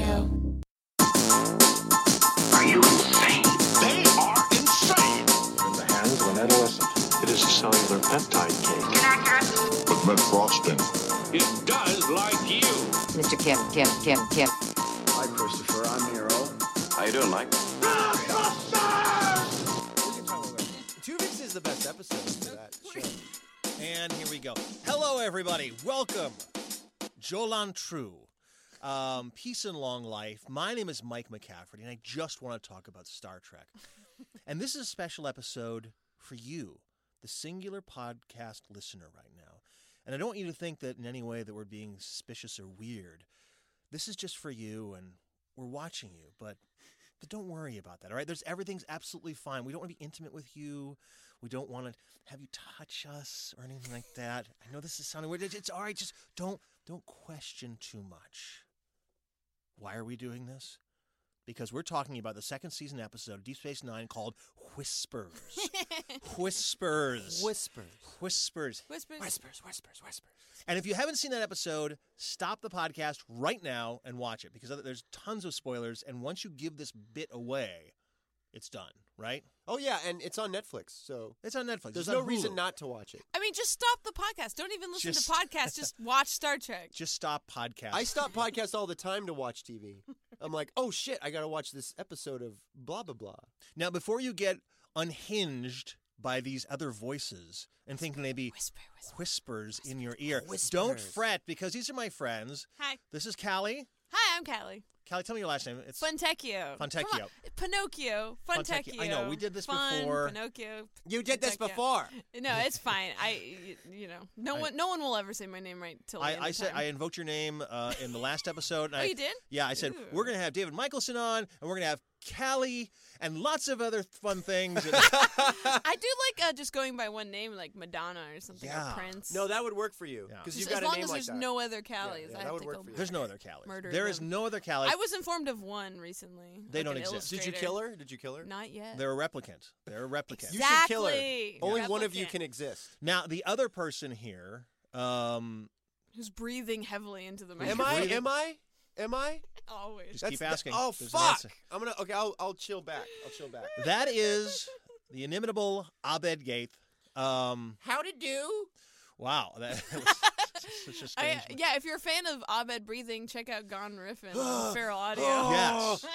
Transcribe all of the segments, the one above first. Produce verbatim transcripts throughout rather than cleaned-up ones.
Radio. Are you insane? They are insane. In the hands of an adolescent. It is a cellular peptide cake. Inaccurate. But meant frosting. It does like you. Mister Kim, Kim, Kim, Kim. Hi, Christopher. I'm Nero. How you doing, Mike? Two Weeks is the best episode for that show. And here we go. Hello, everybody. Welcome. Jolan True. Um, peace and long life. My name is Mike McCafferty, and I just want to talk about Star Trek. And this is a special episode for you, the singular podcast listener right now. And I don't want you to think that in any way that we're being suspicious or weird. This is just for you, and we're watching you, but don't worry about that, all right? There's everything's absolutely fine. We don't want to be intimate with you. We don't want to have you touch us or anything like that. I know this is sounding weird. It's all right. Just don't don't question too much. Why are we doing this? Because we're talking about the second season episode of Deep Space Nine called Whispers. Whispers. Whispers. Whispers. Whispers. Whispers. Whispers. Whispers. And if you haven't seen that episode, stop the podcast right now and watch it because there's tons of spoilers. And once you give this bit away, it's done, right? Oh, yeah, and it's on Netflix, so... It's on Netflix. There's it's no on reason Hulu. not to watch it. I mean, just stop the podcast. Don't even listen Just- to podcasts. Just watch Star Trek. Just stop podcast. I stop podcasts all the time to watch T V. I'm like, oh, shit, I got to watch this episode of blah, blah, blah. Now, before you get unhinged by these other voices and think maybe Whisper, whisper. whispers in your ear, Whispers. don't fret because these are my friends. Hi. This is Callie. Hi, I'm Callie. Callie, tell me your last name. It's Funtecchio. Fontecchio. Come on. Pinocchio. Fontecchio. Funtecchio. I know, we did this Fun, before. Pinocchio. You did this Fontecchio. before. No, it's fine. I, you, you know, no I- one, no one will ever say my name right till the I, end I of said time. I invoked your name uh, in the last episode. and Oh, I, you did? Yeah, I said Ooh. we're going to have David Michelson on, and we're going to have Callie, and lots of other fun things. And- I do like uh, just going by one name, like Madonna or something, Yeah. or Prince. No, that would work for you, Yeah. because Just you've got as a long name as like there's that. no other Callies. yeah, I that have would to work go for you. There's no other Callie. Murder There is them. no other Callie. I was informed of one recently. They like don't an exist. Did you illustrator. kill her? Did you kill her? Not yet. They're a replicant. They're a replicant. You should kill her. Exactly. Only Yeah. one of you Replicant. can exist. Now, the other person here, um, Who's breathing heavily into the Am microphone. Am I? breathing? Am I? Am I? Always. Just That's keep the- asking. oh, There's an fuck. answer. I'm going to, okay, I'll, I'll chill back. I'll chill back. that is the inimitable Abed Gaith. Um, How to do? wow. That was such a I, strange one. yeah, if you're a fan of Abed breathing, check out Gone Riffin on Feral Audio. Yes.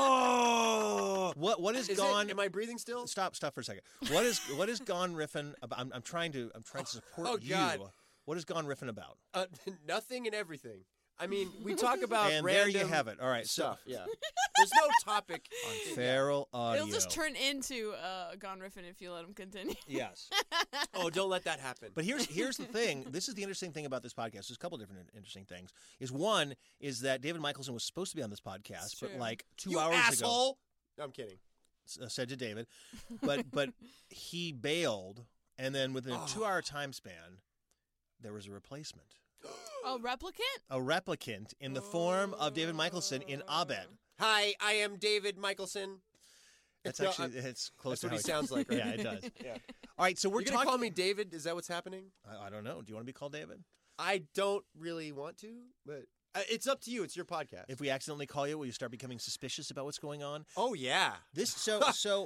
Oh. What, what is, Is gone... it, am I breathing still? Stop, stop for a second. What is what is Gone Riffin about? I'm, I'm trying to I'm trying to support Oh, God. you. What is Gone Riffin about? Uh, nothing and everything. I mean, we talk about and there random you have it. All right, so stuff. Yeah. There's no topic. on Feral Audio. It'll just turn into uh, Gone Riffin if you let him continue. Yes. Oh, don't let that happen. But here's here's the thing. This is the interesting thing about this podcast. There's a couple different interesting things. Is one is that David Michelson was supposed to be on this podcast, It's but true. like two you hours ago, asshole. No, I'm kidding. uh, said to David, but but he bailed, and then within a Oh. two hour time span, there was a replacement, Oh, replicant? a replicant in the form of David Michelson in Abed. Hi, I am David Michelson. That's No, actually I'm- it's close That's to what how he sounds like. Right? Yeah, it does. Yeah. All right, so we're You're gonna talking. call me David? Is that what's happening? I, I don't know. Do you want to be called David? I don't really want to, but uh, it's up to you. It's your podcast. If we accidentally call you, will you start becoming suspicious about what's going on? oh yeah. This so so.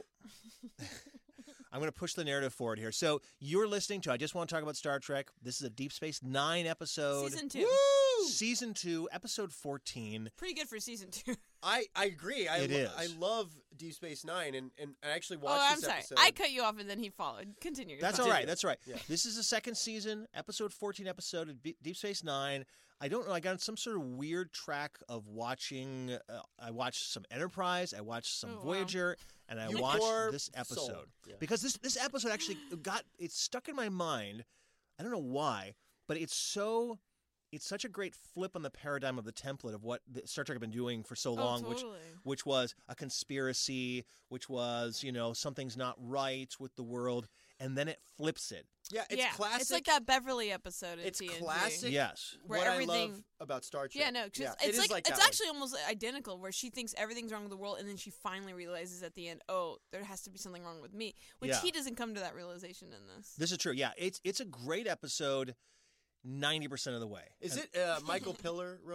I'm going to push the narrative forward here. So you're listening to I Just Want to Talk About Star Trek. This is a Deep Space Nine episode. Season two. Woo! Season two, episode fourteen. Pretty good for season two. I, I agree. I It lo- is. I love Deep Space Nine, and, and I actually watched Oh, I'm this sorry. episode. I cut you off and then he followed. Continue. That's Continue. all right. That's right. Yeah. This is the second season, episode fourteen episode of B- Deep Space Nine. I don't know. I got on some sort of weird track of watching. Uh, I watched some Enterprise. I watched some Oh, wow. Voyager, and I You watched poor this episode soul. Yeah. because this this episode actually got it stuck in my mind. I don't know why, but it's so. It's such a great flip on the paradigm of the template of what the Star Trek have been doing for so Oh, long, which totally. which was a conspiracy, which was, you know, something's not right with the world, and then it flips it. Yeah, it's yeah, classic. It's like that Beverly episode in It's T N G. classic. Yes. Where what I everything- love about Star Trek. Yeah, no, 'cause yeah, it's it is like, like it's that one. actually almost identical, where she thinks everything's wrong with the world, and then she finally realizes at the end, oh, there has to be something wrong with me. Which Yeah. he doesn't come to that realization in this. This is true. Yeah, it's it's a great episode ninety percent of the way. Is And it uh, Michael Piller wrote it?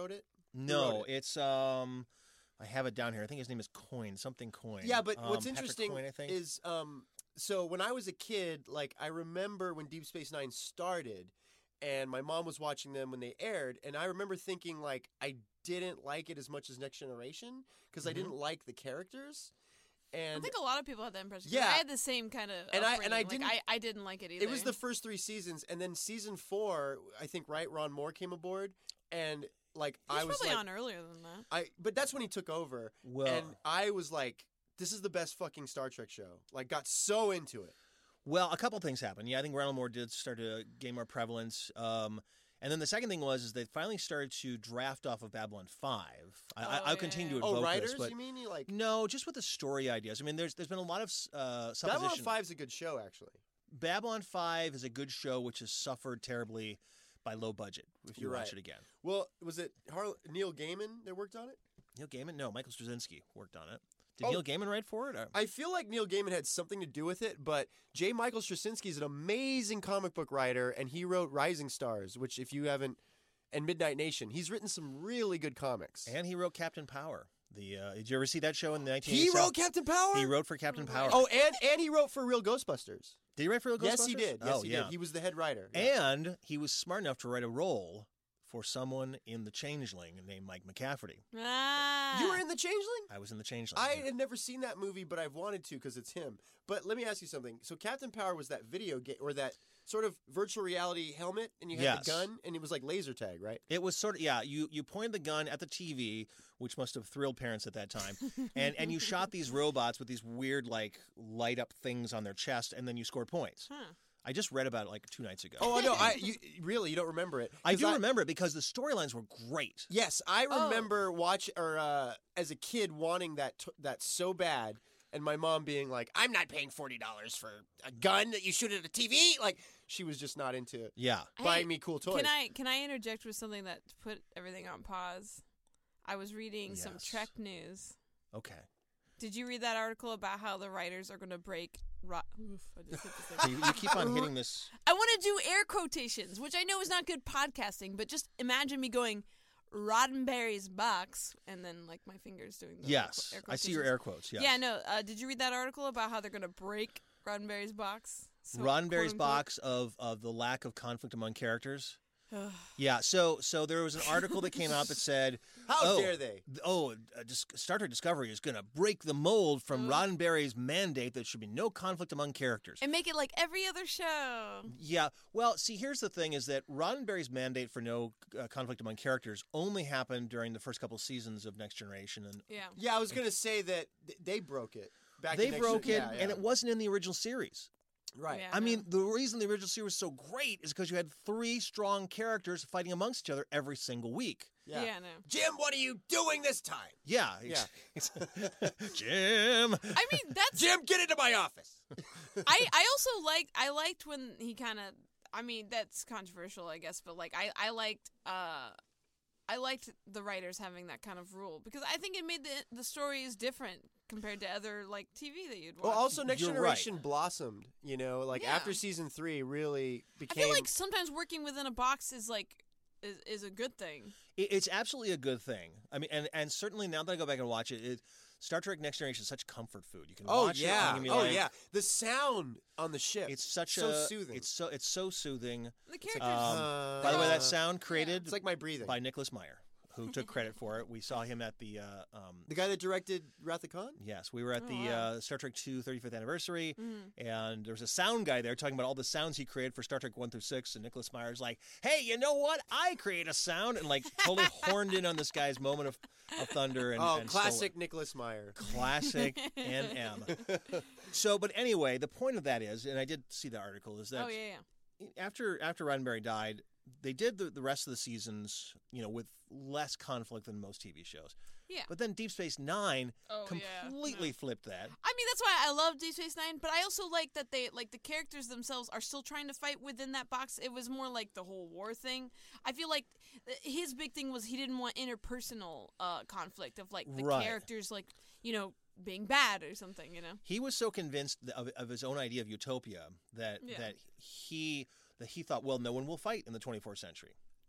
No, wrote it? it's um, I have it down here. I think his name is Coyne, something Coyne. Yeah, but um, what's Patrick interesting Coyne, I think. is, um, so when I was a kid, like I remember when Deep Space Nine started, and my mom was watching them when they aired, and I remember thinking like I didn't like it as much as Next Generation because I Mhm. didn't like the characters, and I think a lot of people had that impression. 'cause Yeah. I had the same kind of. And I- and I like, didn't- I, I didn't like it either. it was the first three seasons, and then season four, I think, right? Ron Moore came aboard, and like He was I was probably like, on earlier than that. I, but that's when he took over, well, and I was like, this is the best fucking Star Trek show. Like, got so into it. well, a couple things happened. Yeah, I think Ronald Moore did start to gain more prevalence. Um, and then the second thing was is they finally started to draft off of Babylon five. I, I, Oh, I'll yeah, continue yeah. to Oh, invoke writers? this, but You mean you like no, just with the story ideas. I mean, there's there's been a lot of uh, Babylon supposition. Five's a good show, actually. Babylon five is a good show, which has suffered terribly by low budget. If you You're watch right. it again, Well, was it Har- Neil Gaiman that worked on it? Neil Gaiman, no, Michael Straczynski worked on it. Did Oh. Neil Gaiman write for it? Or- I feel like Neil Gaiman had something to do with it, but J. Michael Straczynski is an amazing comic book writer, and he wrote Rising Stars, which if you haven't, and Midnight Nation, he's written some really good comics. And he wrote Captain Power. The uh, did you ever see that show in the nineteen he eighties? wrote Captain Power. He wrote for Captain Power. Oh, and and he wrote for Real Ghostbusters. Did he write for Real Ghostbusters? Yes, he did. Yes, oh, he yeah. did. He was the head writer. Yeah. And he was smart enough to write a role for someone in The Changeling named Mike McCafferty. Ah. You were in The Changeling? I was in The Changeling. I had never seen that movie, but I've wanted to because it's him. But let me ask you something. So Captain Power was that video game or that sort of virtual reality helmet, and you had Yes. the gun, and it was like laser tag, right? It was sort of yeah. You you pointed the gun at the T V, which must have thrilled parents at that time, and and you shot these robots with these weird like light up things on their chest, and then you scored points. Huh. I just read about it like two nights ago. Oh, I know. I you really you don't remember it? I 'Cause do remember it because the storylines were great. Yes, I Oh. remember watch or uh, as a kid wanting that t- that so bad, and my mom being like, "I'm not paying forty dollars for a gun that you shoot at a T V." Like she was just not into Yeah. buying Hey, me cool toys. Can I can I interject with something that put everything on pause? I was reading some Yes. Trek news. Okay. Did you read that article about how the writers are going to break? Ro- Oof, I just hit the thing. You, you keep on hitting this. I want to do air quotations, which I know is not good podcasting, but just imagine me going Roddenberry's box and then like my fingers doing the Yes, air I see your quotations. air quotes. Yes. Yeah, no. Uh, did you read that article about how they're going to break Roddenberry's box? So, Roddenberry's quote-unquote- box of, of the lack of conflict among characters. Yeah, so so there was an article that came out that said, How oh, dare they? th- Oh, uh, Dis- Star Trek Discovery is going to break the mold from Roddenberry's mandate that there should be no conflict among characters. And make it like every other show. Yeah, well, see, here's the thing: is that Roddenberry's mandate for no uh, conflict among characters only happened during the first couple seasons of Next Generation, and Yeah. Yeah, I was gonna say that th- they broke it. Back they in Next broke Gen- it, yeah, yeah. and it wasn't in the original series. right. Yeah. I no. mean, the reason the original series was so great is because you had three strong characters fighting amongst each other every single week. Yeah. Yeah, no. Jim, what are you doing this time? Yeah, Yeah. Jim. I mean, that's Jim, get into my office. I, I also liked I liked when he kind of I mean that's controversial I guess but like I, I liked uh I liked the writers having that kind of rule because I think it made the the stories different compared to other like T V that you'd watch. Well, also Next You're Generation blossomed. You know, like Yeah. after season three, really I became. feel like sometimes working within a box is like is, is a good thing. It- It's absolutely a good thing. I mean, and, and certainly now that I go back and watch it, it Star Trek Next Generation is such comfort food. You can oh watch it. yeah, and you can be oh like, yeah. The sound on the ship. It's such so a soothing. It's so it's so soothing. The characters. Um, Uh, by the way, that sound created It's like my breathing. by Nicholas Meyer, who took credit for it. We saw him at the uh, um, The guy that directed Wrath of Khan. yes, we were at Oh, the wow. uh, Star Trek two thirty-fifth anniversary, Mhm. and there was a sound guy there talking about all the sounds he created for Star Trek one through six, and Nicholas Meyer's like, "Hey, you know what? I create a sound," and like totally horned in on this guy's moment of, of thunder. And, oh, and stole it. classic Nicholas Meyer. Classic N M. So, but anyway, the point of that is, and I did see the article, is that Oh yeah, yeah. after after Roddenberry died, they did the, the rest of the seasons, you know, with less conflict than most T V shows. Yeah. But then Deep Space Nine Oh, yeah. completely No. flipped that. I mean, that's why I love Deep Space Nine, but I also like that they, like, the characters themselves are still trying to fight within that box. It was more like the whole war thing. I feel like th- his big thing was he didn't want interpersonal uh, conflict of, like, the Right. characters, like, you know, being bad or something, you know? He was so convinced of, of his own idea of utopia that Yeah. that he that he thought, well, no one will fight in the twenty-fourth century.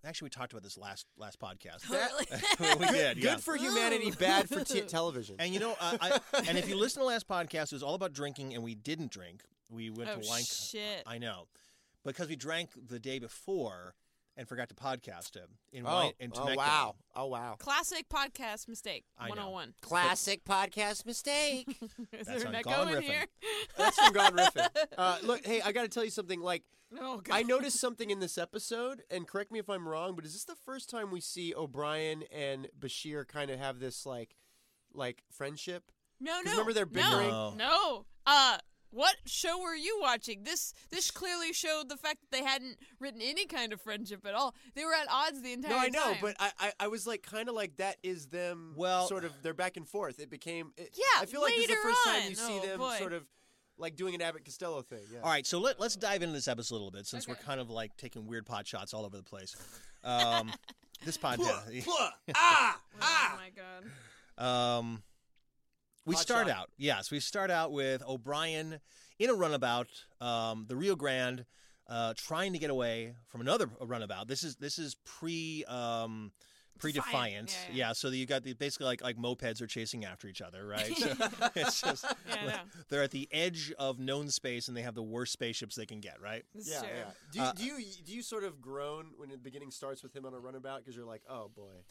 Actually, we talked about this last last podcast. Really? we did. Yeah. Good for humanity, bad for t- television. And you know, uh, I and if you listen to the last podcast, it was all about drinking, and we didn't drink. We went Oh, to wine. shit. I know, because we drank the day before and forgot to podcast it in oh, wine in oh Temecula. wow. Oh, wow. Classic podcast mistake. I know. one oh one. Classic podcast mistake. Is That's there on an Gone echo in Riffin'. here? That's from Gone Riffin'. Uh, look, hey, I got to tell you something. Like, Oh, God. I noticed something in this episode, and correct me if I'm wrong, but is this the first time we see O'Brien and Bashir kind of have this, like, like friendship? No, 'Cause no. remember they're bickering? No, no. Uh, what show were you watching? This this clearly showed the fact that they hadn't written any kind of friendship at all. They were at odds the entire No, I time. know, but I, I, I was like, kind of like that is them. Well- sort of, they're back and forth. It became. It, Yeah, I feel like this is the later first time on. you see Oh, them boy. sort of like doing an Abbott Costello thing. Yeah. All right, so let, let's dive into this episode a little bit since Okay. we're kind of like taking weird pot shots all over the place. Um, this podcast. ah, Oh my God. Um, we Hot start shot. out, yes, we start out with O'Brien in a runabout, um, the Rio Grande, uh, trying to get away from another runabout. This is this is pre um, pre Defiant, Defiant, yeah, yeah. So that you got the basically like like mopeds are chasing after each other, right? So it's just Yeah, I know. they're at the edge of known space and they have the worst spaceships they can get, right? This Yeah, is true. yeah. Do you, Uh, do you do you sort of groan when the beginning starts with him on a runabout because you're like, oh boy,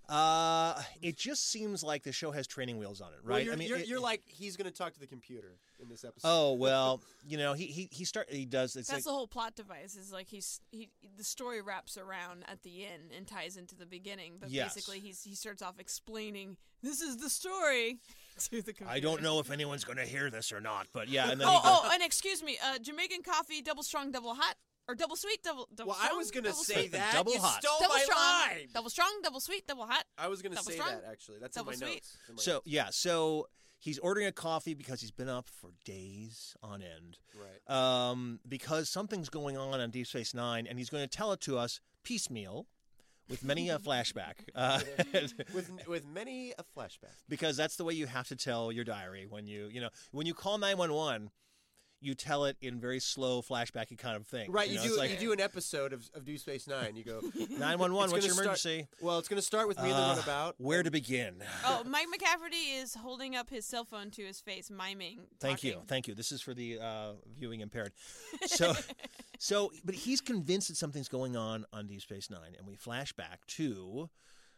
Uh, it just seems like the show has training wheels on it, right? Well, you're, I mean, you're, it- you're like he's going to talk to the computer in this episode. oh well, you know, he he he start he does. It's That's like, the whole plot device. Is like he's he the story wraps around at the end and ties into the beginning. But Yes. basically, he's he starts off explaining this is the story to the computer. I don't know if anyone's going to hear this or not, but yeah. And then Oh, he goes, oh, and excuse me, uh, Jamaican coffee, double strong, double hot, or double sweet, double double well, strong. I was going to double say sweet, that. Double you hot. stole double my strong, line. double strong, double sweet, double hot. I was going to double say strong, that actually. That's double in my sweet. notes. in my so notes. yeah, so he's ordering a coffee because he's been up for days on end, Right. um, because something's going on on Deep Space Nine, and he's going to tell it to us piecemeal, with many a flashback, uh, with with many a flashback. because that's the way you have to tell your diary when you you know when you call nine one one. You tell it in very slow, flashbacky kind of thing. Right, you, know, do it's like, you do an episode of, of Deep Space Nine. You go nine one one, It's what's gonna your start- emergency? Well, it's going to start with me and the Uh, runabout. Where to begin? Oh, Mike McCafferty is holding up his cell phone to his face, miming. Thank you, talking. thank you. This is for the uh, viewing impaired. So, so, but he's convinced that something's going on on Deep Space Nine, and we flash back to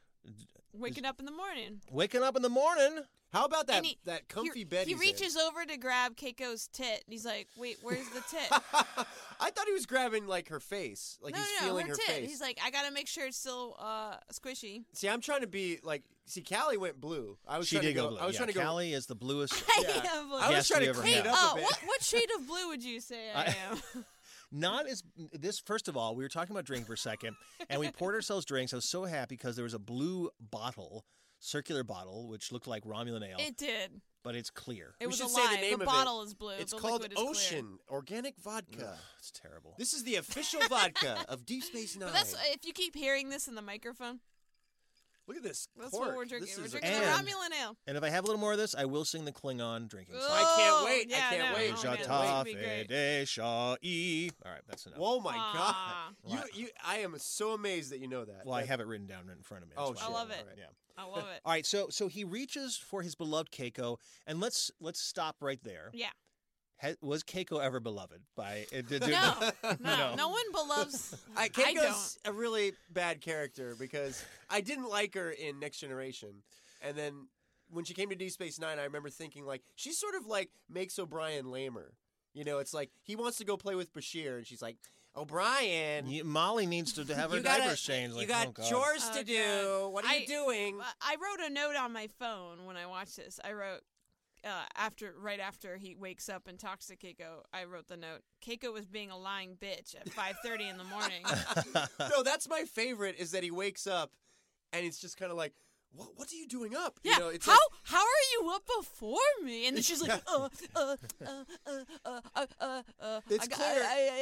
Waking up in the morning. waking up in the morning. How about that And he- that comfy he, bed? He he's reaches over to grab Keiko's tit, and he's like, "Wait, where's the tit?" in? I thought he was grabbing like her face, like no, he's no, feeling her her, tit. face. He's like, "I gotta make sure it's still uh, squishy." See, I'm trying to be like. See, Callie went blue. I was She trying did to go go. blue. I was yeah, trying to go. Callie is the bluest. Yeah. am I was Yes, trying we to ever clean had. it up Oh, a bit. what what shade of blue would you say I, I- am? Not as this. First of all, we were talking about drink for a second, and we poured ourselves drinks. I was so happy because there was a blue bottle, circular bottle, which looked like Romulan ale, It did. but it's clear. It We was should a say the lie. name of it. bottle is blue. It's the called liquid is clear. Ocean Organic Vodka. Ugh, it's terrible. This is the official vodka of Deep Space Nine. But that's if you keep hearing this in the microphone. Look at this. That's cork. what we're drinking. This We're is drinking And- the Romulan ale. And if I have a little more of this, I will sing the Klingon drinking song. I can't Oh, wait. I yeah, can't no, wait. oh, Deja man, ta this would be great. de sha-i. All right, that's enough. Oh my Aw. god! You, What? you, I am so amazed that you know that. Well, I That- have it written down right in front of me. Oh, That's shit. why. I love it. All right, yeah. I love it. All right, so so he reaches for his beloved Keiko, and let's let's stop right there. Yeah. Ha- was Keiko ever beloved by? Uh, did, No, did- no, no one beloves. I, I Keiko's a really bad character because I didn't like her in Next Generation, and then when she came to Deep Space Nine, I remember thinking like she's sort of like makes O'Brien lamer. You know, it's like he wants to go play with Bashir, and she's like, O'Brien, You- Molly needs to have her you gotta- diapers changed. Like, you got oh, God. chores Oh, to God. do. What are I- you doing? I wrote a note on my phone when I watched this. I wrote uh, after, right after he wakes up and talks to Keiko. I wrote the note. Keiko was being a lying bitch at five thirty in the morning. No, that's my favorite. Is that he wakes up, and it's just kind of like, what? What are you doing up? Yeah. You know, it's how like, how are you up before me? And then she's like, uh, uh, uh, uh, uh, uh, uh, uh. It's I got- clear- I,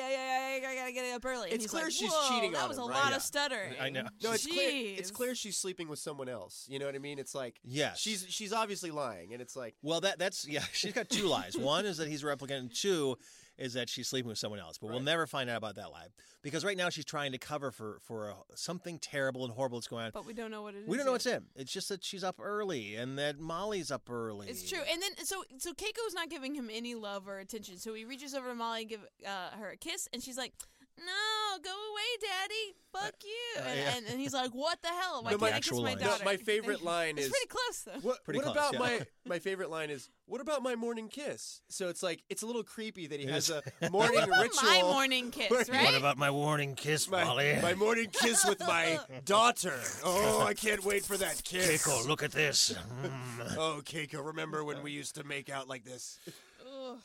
I, I, I, I gotta get up early. And It's he's clear like, she's Whoa, cheating that on was him, a right? lot Yeah. of stuttering. I know. No, it's clear. It's Jeez. clear she's sleeping with someone else. You know what I mean? It's like Yes. she's she's obviously lying, and it's like Well, that that's yeah. She's got two lies. One is that he's a replicant, and two is that she's sleeping with someone else. But we'll Right. never find out about that lie because right now she's trying to cover for for uh, something terrible and horrible that's going on. But we don't know what it is. We don't know yet. what's in. It's just that she's up early and that Molly's up early. It's true. And then so so Keiko's not giving him any love or attention. So he reaches over to Molly and give uh, her a kiss, and she's like, "No, go away, Daddy. Fuck you." uh, and, yeah. and, and he's like, "What the hell? Why No, can't my I kiss actual my line. daughter?" No, my favorite line it's is- pretty close though. What, Pretty what close, about yeah. my my favorite line is what about my morning kiss? So it's like it's a little creepy that he It has is. a morning What about ritual. my morning kiss, What right? What about my warning kiss, my, Molly? my morning kiss with my daughter. Oh, I can't wait for that kiss. Keiko, look at this. Mm. Oh, Keiko, remember when we used to make out like this? Ugh.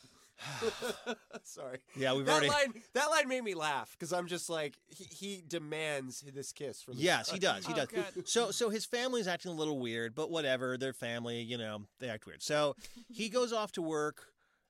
Sorry. Yeah, we've that already. line that line made me laugh because I'm just like he, he demands this kiss from his Yes, he daughter. does. He Oh, does. good. So, so his family's acting a little weird, but whatever. Their family, you know, they act weird. So he goes off to work,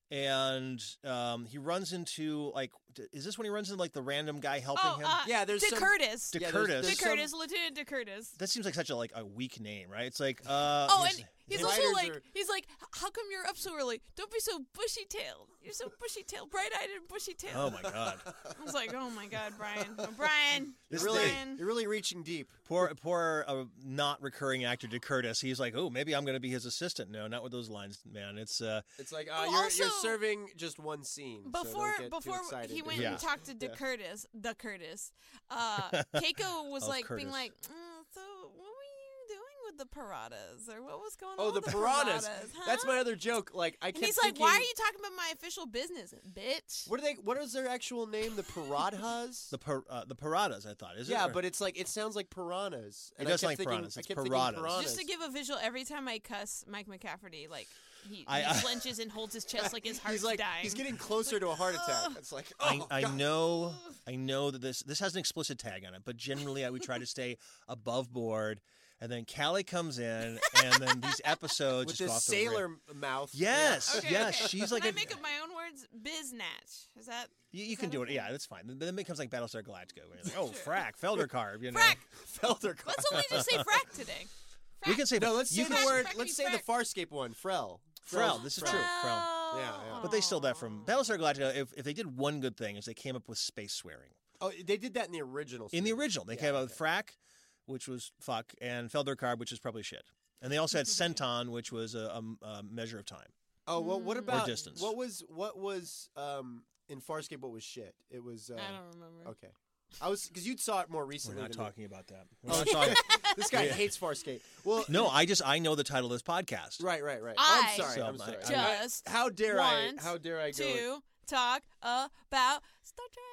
and um, he runs into like, d- is this when he runs into like the random guy helping Oh, him? uh, Yeah, there's De some- Curtis. De yeah, there's- Curtis. there's De some- Curtis, Lieutenant De Curtis. That seems like such a like a weak name, right? It's like, uh, Oh, his- and he's his also writers like, are- he's like, how come you're up so early? Don't be so bushy-tailed. You're so bushy-tailed, bright-eyed and bushy-tailed. oh my god, I was like, oh my God, Brian. Oh, Brian. This You're really, Brian. you're really reaching deep. poor poor uh, not recurring actor De Curtis. He's like, oh, maybe I'm going to be his assistant. No, not with those lines, man. It's uh, It's like uh, Well, you're, also- you're serving just one scene. so Before don't get too before excited. he went Yeah. and talked to De Yeah. Curtis, the Curtis, uh, Keiko was Of like Curtis. being like, mm, so what were you doing with the piranhas, or what was going Oh, on the with the piranhas. huh? That's my other joke. Like I And kept he's like, thinking, why are you talking about my official business, bitch? What are they? What is their actual name? The Piradhas? the par- uh, the Paradas. I thought is it? yeah, Or- but it's like it sounds like piranhas. It And I does kept like thinking, piranhas. I It's kept Paradas. thinking piranhas. Just to give a visual, every time I cuss Mike McCafferty, like he, I- he I- flinches and holds his chest like his heart's he's like dying. he's getting closer to a heart attack. It's like oh, I, I God. know, I know that this this has an explicit tag on it, but generally I would try to stay above board. And then Callie comes in, and then these episodes with just go this off the sailor rail- mouth. Yes, Okay, yes, okay. she's like Can a. I make up my own words? Biznatch. Is that? you, you is can that do it. okay? Yeah, that's fine. Then it becomes like Battlestar Galactica. Where you're like, oh, Sure. frack, Feldercarb. You know, Frack. Felder. Let's only just say frack today. Frack. we can say. No, let's you say can the Frack, word. frack, Let's frack, say the frack. Farscape one. Frel. Frel. This is true. Frel. Yeah, yeah. But they stole that from Battlestar Galactica. If, if they did one good thing, is they came up with space swearing. Oh, they did that in the original. In the series. original, they Yeah, came up with okay. frack, which was fuck, and Feldercarb, which is probably shit. And they also had centon, which was a, a, a measure of time. Oh well, what about distance. What was what was um in Farscape? What was shit? It was. Uh, I don't remember. Okay, I was because you saw it more We're recently. not than me. talking about that. We're Oh, not talking. This guy Yeah. hates Farscape. Well, No, I just I know the title of this podcast. right, right, right. I I'm sorry. So, I'm sorry. I- I- Just how dare I? want How dare I go? To talk about Star Trek.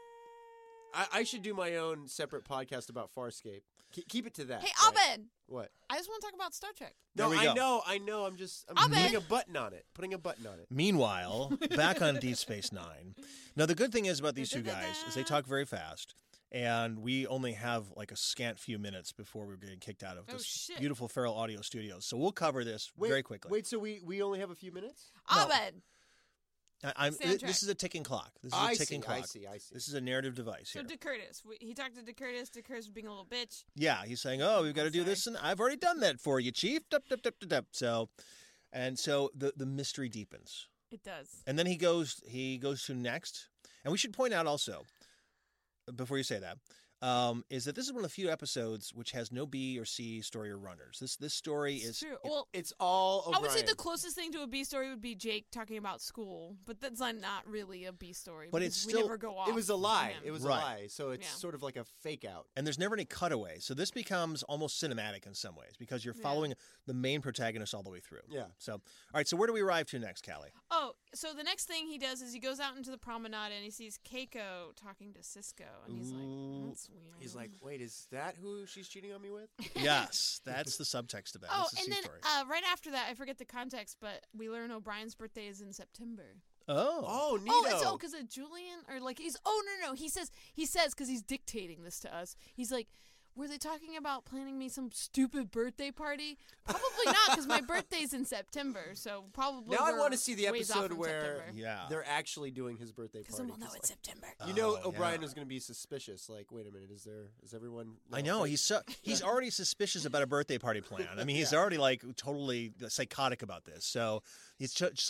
I, I should do my own separate podcast about Farscape. Keep, keep it to that. Hey, right? Abed. What? I just want to talk about Star Trek. There No, we I go. know, I know. I'm just I'm Abed. putting a button on it. Putting a button on it. Meanwhile, back on Deep Space Nine. Now, the good thing is about these two guys is they talk very fast, and we only have like a scant few minutes before we're getting kicked out of Oh, this shit. beautiful Feral Audio Studios. So we'll cover this Wait, very quickly. Wait, so we we only have a few minutes? Abed. I, I'm, Stay on th- track. this is a ticking clock. This is I a ticking see. clock. I see. I see. This is a narrative device So here. De Curtis. We, he talked to De Curtis. De Curtis was being a little bitch. Yeah, he's saying, "Oh, we've got to do Sorry. this, and I've already done that for you, Chief." Dup, dup, dup, dup, dup. So, and so the the mystery deepens, It does. and then he goes he goes to next, and we should point out also, before you say that, um, is that this is one of the few episodes which has no B or C story or runners. This this story It's is true. Well, It's all O'Brien. I would say the closest thing to a B story would be Jake talking about school, but that's not, not really a B story. But because it's we still- never go off. It was a lie. him. It was Right. a lie. So it's Yeah. sort of like a fake out. and there's never any cutaway. So this becomes almost cinematic in some ways because you're Yeah. following the main protagonist all the way through. Yeah. So, all right. So where do we arrive to next, Callie? Oh, so the next thing he does is he goes out into the promenade and he sees Keiko talking to Cisco, and he's Ooh. like, "That's weird." He's like, wait, is that who she's cheating on me with? Yes, that's the subtext of that. "Oh," It's the and C then story. uh, right after that, I forget the context, but we learn O'Brien's birthday is in September. oh. Oh, Nito. Oh, it's oh, because of Julian, or like he's. Oh no, no, he says he says because he's dictating this to us. He's like, were they talking about planning me some stupid birthday party? Probably not, because my birthday's in September, so probably. Now I we're want to see the ways off episode from where September. Yeah. they're actually doing his birthday Because party. then we'll know 'cause, it's like, September. you know, Oh, O'Brien yeah. was going to be suspicious. Like, wait a minute, is there is everyone? I know he's so he's already suspicious about a birthday party plan. I mean, he's already like totally psychotic about this. So he's ch- ch- uh,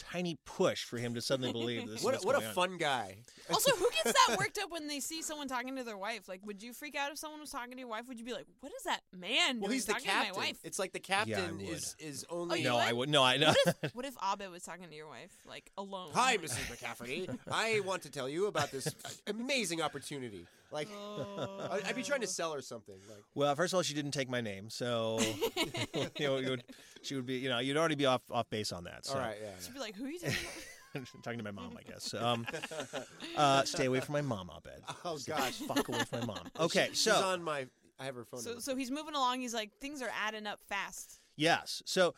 tiny push for him to suddenly believe this. What is a, what's what a going on. fun guy. Also, who gets that worked up when they see someone talking to their wife? Like, would you freak out if someone was talking to your wife? Would you be like, "What is that man Well, doing he's the talking captain. to my wife?" It's like the captain would. is is Oh, only. you No, would? I would. No, I know. What if, what if Abed was talking to your wife, like alone? Hi, Missus McCafferty. I want to tell you about this amazing opportunity. Like, Oh. I- I'd be trying to sell her something. Like, Well, first of all, she didn't take my name, so you know, you would, she would be, you know, you'd already be off off base on that. So. all right, yeah. She'd be like, "Who are you talking about?" Talking to my mom, I guess. Um, uh, stay away from my mom, Abed. Oh gosh. Fuck away from my mom. Okay, She's so on my. I have her phone So, number. so he's moving along. He's like, things are adding up fast. yes, so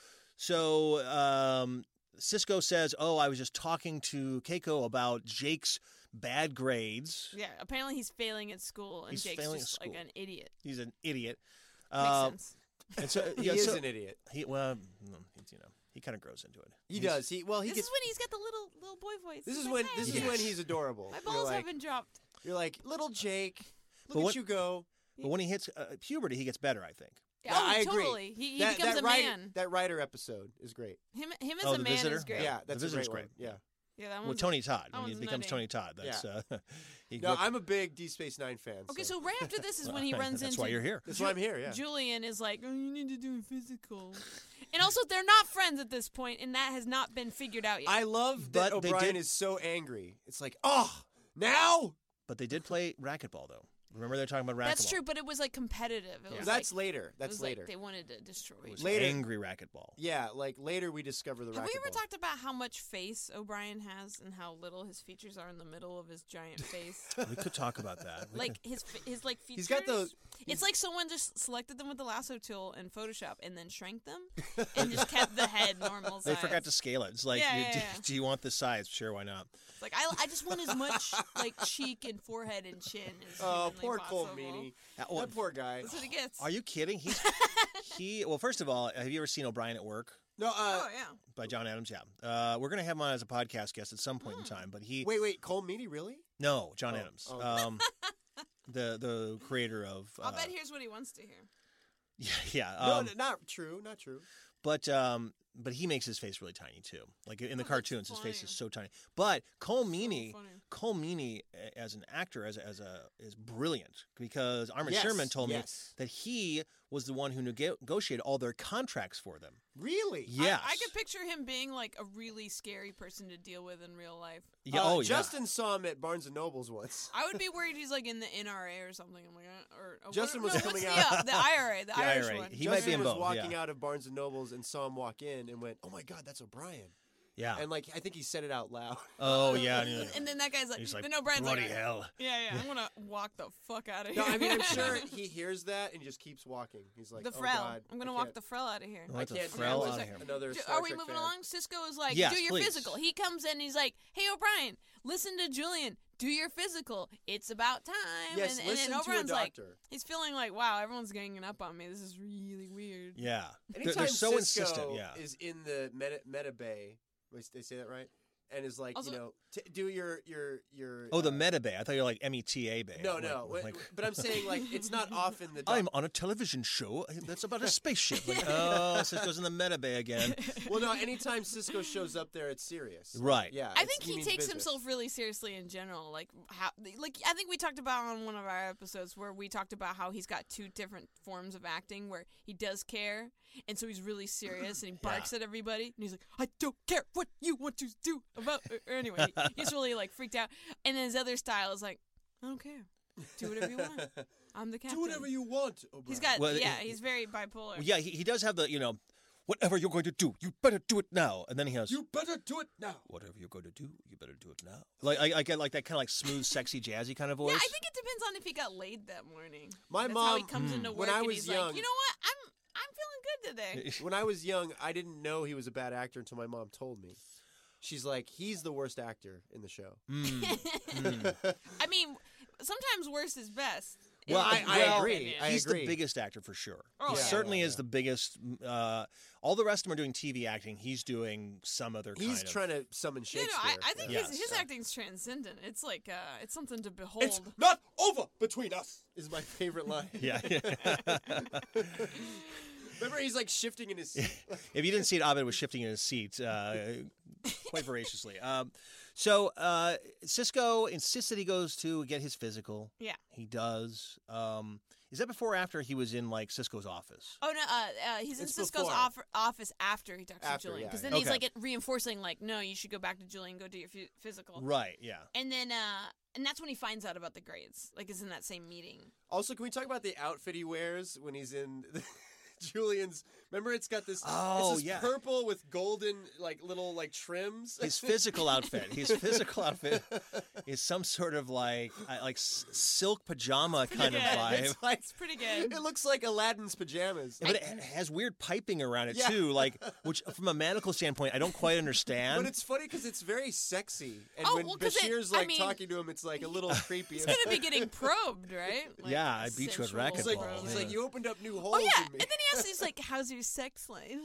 so um, Cisco says, "Oh, I was just talking to Keiko about Jake's bad grades. Yeah, apparently he's failing at school, and He's Jake's failing just at like school. an idiot. He's an idiot." Makes Uh, sense. and so, he yeah, is so- an idiot. He well, no, he's, you know, he kind of grows into it. He He's- does. He well, he This gets. is when he's got the little little boy voice. This He's is like, when "Hey, this is Yes. when he's adorable. my You're balls like, haven't dropped." you're like little Jake. Look But at what- you go. But when he hits uh, puberty, he gets better, I think. Yeah, Yeah, oh, I agree. totally. He, he that becomes that a writer, man. that writer episode is great. Him, him as Oh, a The man Visitor? is great. Yeah, The that's a Visitor's great one. great. Yeah. Yeah, that With one's Tony Todd, that when he one's becomes nutty. Tony Todd, that's uh, he No, grew up- I'm a big Deep Space Nine fan. Okay, so right after this is when he runs That's into. why you're here. that's why I'm here. Yeah. Julian is like, "Oh, you need to do a physical," and also they're not friends at this point, and that has not been figured out yet. I love that But they O'Brien did- is so angry. It's like, oh, now. But they did play racquetball, though. Remember they're talking about racquetball. That's true, but it was like competitive. It was That's like, later. it That's was later. Like they wanted to destroy. It each was other. Later- angry racquetball. Yeah, like later we discover the Have we ever racquetball. talked about how much face O'Brien has and how little his features are in the middle of his giant face? We could talk about that. We Like his fi- his like features. He's got those- It's like someone just selected them with the lasso tool in Photoshop and then shrank them and just kept the head normal size. They forgot to scale it. It's like, Yeah, you- yeah, do, yeah. do you want this size? Sure, why not? It's like I, I just want as much like cheek and forehead and chin as Oh, humanly poor Cole possible. Meany. Uh, well, That poor guy. That's what he gets. Are you kidding? He's he. Well, first of all, have you ever seen O'Brien at Work No, uh, Oh yeah. by John Adams? Yeah. Uh, we're gonna have him on as a podcast guest at some point in time. But he wait, wait, Cole Meany, really? no John Oh, Adams, oh. um, the the creator of. Uh, I'll bet here's what he wants to hear. Yeah, yeah. no, Um, n- not true, not true. But um, but he makes his face really tiny too. Like in the Oh, that's cartoons, his face funny. is so tiny. But Cole Meany, funny. Cole Meany a- as an actor, as a, as a is brilliant because Armin Yes, Sherman told yes. me that he was the one who nego- negotiated all their contracts for them. Really? Yes. I, I could picture him being like a really scary person to deal with in real life. Yeah. Uh, oh yeah. Justin saw him at Barnes and Nobles once. I would be worried he's like in the N R A or something. I'm like, uh, or uh, Justin what, was no, coming what's the, out- uh, the I R A, the, The Irish I R A. one. He Justin might be in was both, walking yeah. out of Barnes and Nobles and saw him walk in and went, "Oh my God, that's O'Brien!" Yeah. And like, I think he said it out loud. oh yeah. and, And, and then that guy's like, he's like, then O'Brien's bloody like, hell. yeah, yeah, I'm gonna walk the fuck out of here. No, I mean, I'm sure he hears that and he just keeps walking. He's like, the "Oh Frel. God, I'm gonna I walk can't- the Frel out of here. I I want the can't Frel deal with out of here. Another Do- Star Are we Trek moving fan. along? Cisco is like, Yes, do your please. physical. He comes in and he's like, hey, O'Brien, listen to Julian. Do your physical. It's about time. Yes, and, listen and then to a O'Brien's like, doctor. he's feeling like, wow, everyone's ganging up on me. This is really weird. Yeah. They're, Anytime they're so Cisco insistent. Yeah. is in the meta, meta bay, wait, they say that right? And is like, Also- you know, t- do your your your. Oh, the uh, Meta Bay. I thought you were like M E T A Bay. No, Like- no, like- wait, but I'm saying like it's not often the. Doc- I'm on a television show that's about a spaceship. Like, oh, Cisco's in the Meta Bay again. well, no, anytime Cisco shows up there, it's serious. Right. Yeah. I it's- think he means takes business. himself really seriously in general. Like how, like I think we talked about on one of our episodes where we talked about how he's got two different forms of acting, where he does care, and so he's really serious and he barks at everybody, and he's like, "I don't care what you want to do about." Or anyway, he- he's really like freaked out, and then his other style is like, "I don't care, do whatever you want. I'm the captain." Do whatever you want. O'Brien. He's got Well, yeah, it- he's very bipolar. Yeah, he, he does have the, you know, whatever you're going to do, you better do it now. And then he has, You better do it now. whatever you're going to do, you better do it now. Like I, I get like that kind of like smooth, sexy, jazzy kind of voice. Yeah, I think it depends on if he got laid that morning. My That's how he mom- comes Hmm. into work when I and was he's young- like, you know what, I'm I'm feeling good today. When I was young, I didn't know he was a bad actor until my mom told me. She's like, he's the worst actor in the show. Mm, mm. I mean, sometimes worse is best. Well, in I- my I agree. opinion. I He's agree. the biggest actor for sure. Oh, he yeah. certainly Yeah, is yeah. the biggest. Uh, all the rest of them are doing T V acting. He's doing some other kind He's of. trying to summon You know, Shakespeare. I, I think Yeah. his, his Yes. acting's transcendent. It's like uh, it's something to behold. It's not over between us. Is my favorite line. Yeah. Remember, he's like shifting in his seat. If you didn't see it, Abed was shifting in his seat uh, quite voraciously. Um, so uh, Cisco insists that he goes to get his physical. Yeah. He does. Um, is that before or after he was in like Cisco's office? Oh no, uh, uh, he's in It's Cisco's before. off- office after he talks After, to Julian, yeah, because yeah. then he's Okay. like it- reinforcing, like, no, you should go back to Julian, go do your f- physical, Right. Yeah. and then, uh, and that's when he finds out about the grades, like, is in that same meeting. Also, can we talk about the outfit he wears when he's in Julian's? Remember, it's got this, Oh, it's this yeah. purple with golden, like, little, like, trims. His physical outfit. His physical outfit is some sort of like uh, like s- silk pajama kind of good. vibe. It's like, It's pretty good. it looks like Aladdin's pajamas. But it has weird piping around it Yeah. too, like which from a medical standpoint I don't quite understand. But it's funny because it's very sexy, and Oh, when well, 'cause it- Bashir's I like mean- talking to him, it's like a little creepy. He's gonna be getting probed, right? Like, Yeah, I beat you at sensual racquetball. He's like, probing. he's like, you opened up new holes Oh yeah, in me. and then he asks, he's like, "How's your sex life?"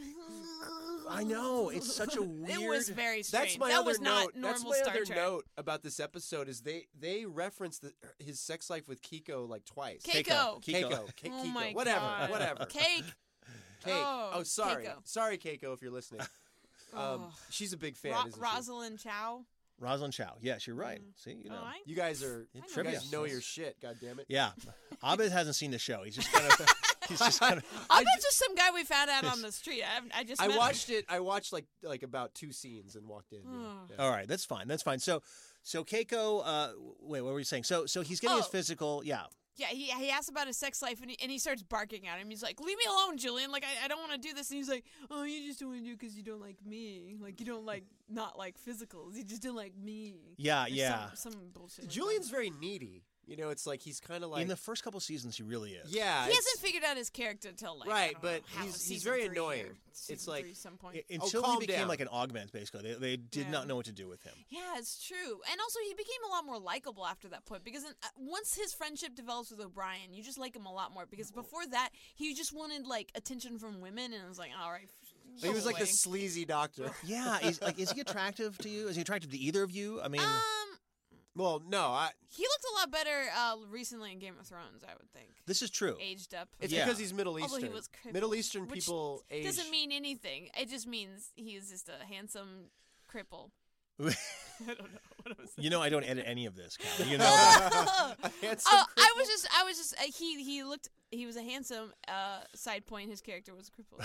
I know it's such a weird. It was very strange. That's my that other was not note. normal That's my Star other Trek. note about this episode is they they reference the, his sex life with Kiko like twice. Keiko. Keiko. Keiko, Ke- Oh Kiko, my whatever, God. whatever. Cake. Cake. Oh, Oh, sorry, Keiko. sorry, Keiko, if you're listening. Um, Oh. she's a big fan, Ro- isn't she? Rosalind Chow. Rosalind Chow. Yes, you're right. See, you know. Oh, I- You guys are, I know you trivia. guys know your shit. God damn it. Yeah, Abed hasn't seen the show. He's just kind of. He's just kind of. I bet just some guy we found out on the street. I, haven't- I just. I met him. watched it. I watched like like about two scenes and walked in. yeah, Oh. yeah. All right, that's fine. That's fine. So, so Keiko. Uh, wait, what were you saying? So, so he's getting his Oh. physical. Yeah. Yeah, he he asks about his sex life, and he, and he starts barking at him. He's like, "Leave me alone, Julian. Like, I, I don't want to do this." And he's like, "Oh, you just don't want to do it because you don't like me. Like, you don't like not like physicals. You just don't like me." Yeah, Or yeah. Some, some bullshit. like Julian's that. very needy. You know, it's like he's kind of like In the first couple seasons, he really is. yeah. He it's- hasn't figured out his character till like I Right, don't but know, half he's- of he's season very three annoying. or It's season like- three, some point. I- Until he calm became down. like an augment, basically, they, they did Yeah. not know what to do with him. Yeah, it's true. And also, he became a lot more likable after that point because in, uh, once his friendship develops with O'Brien, you just like him a lot more. Because before that, he just wanted like attention from women, and it was like, all right. he go was like away. the sleazy doctor. Yeah, is like is he attractive to you? Is he attractive to either of you? I mean, Um, Well, no, I, he looked a lot better uh, recently in Game of Thrones, I would think. this is true. Aged up. it's Yeah. because he's Middle Although Eastern. he was crippled, Middle Eastern which people age. doesn't mean anything. It just means he's just a handsome cripple. I don't know what I was saying. You know, I don't edit any of this, Callie. You know that. A handsome Oh, I cripple. was just, I was just, uh, he he looked, he was a handsome. Uh, side point, his character was a cripple.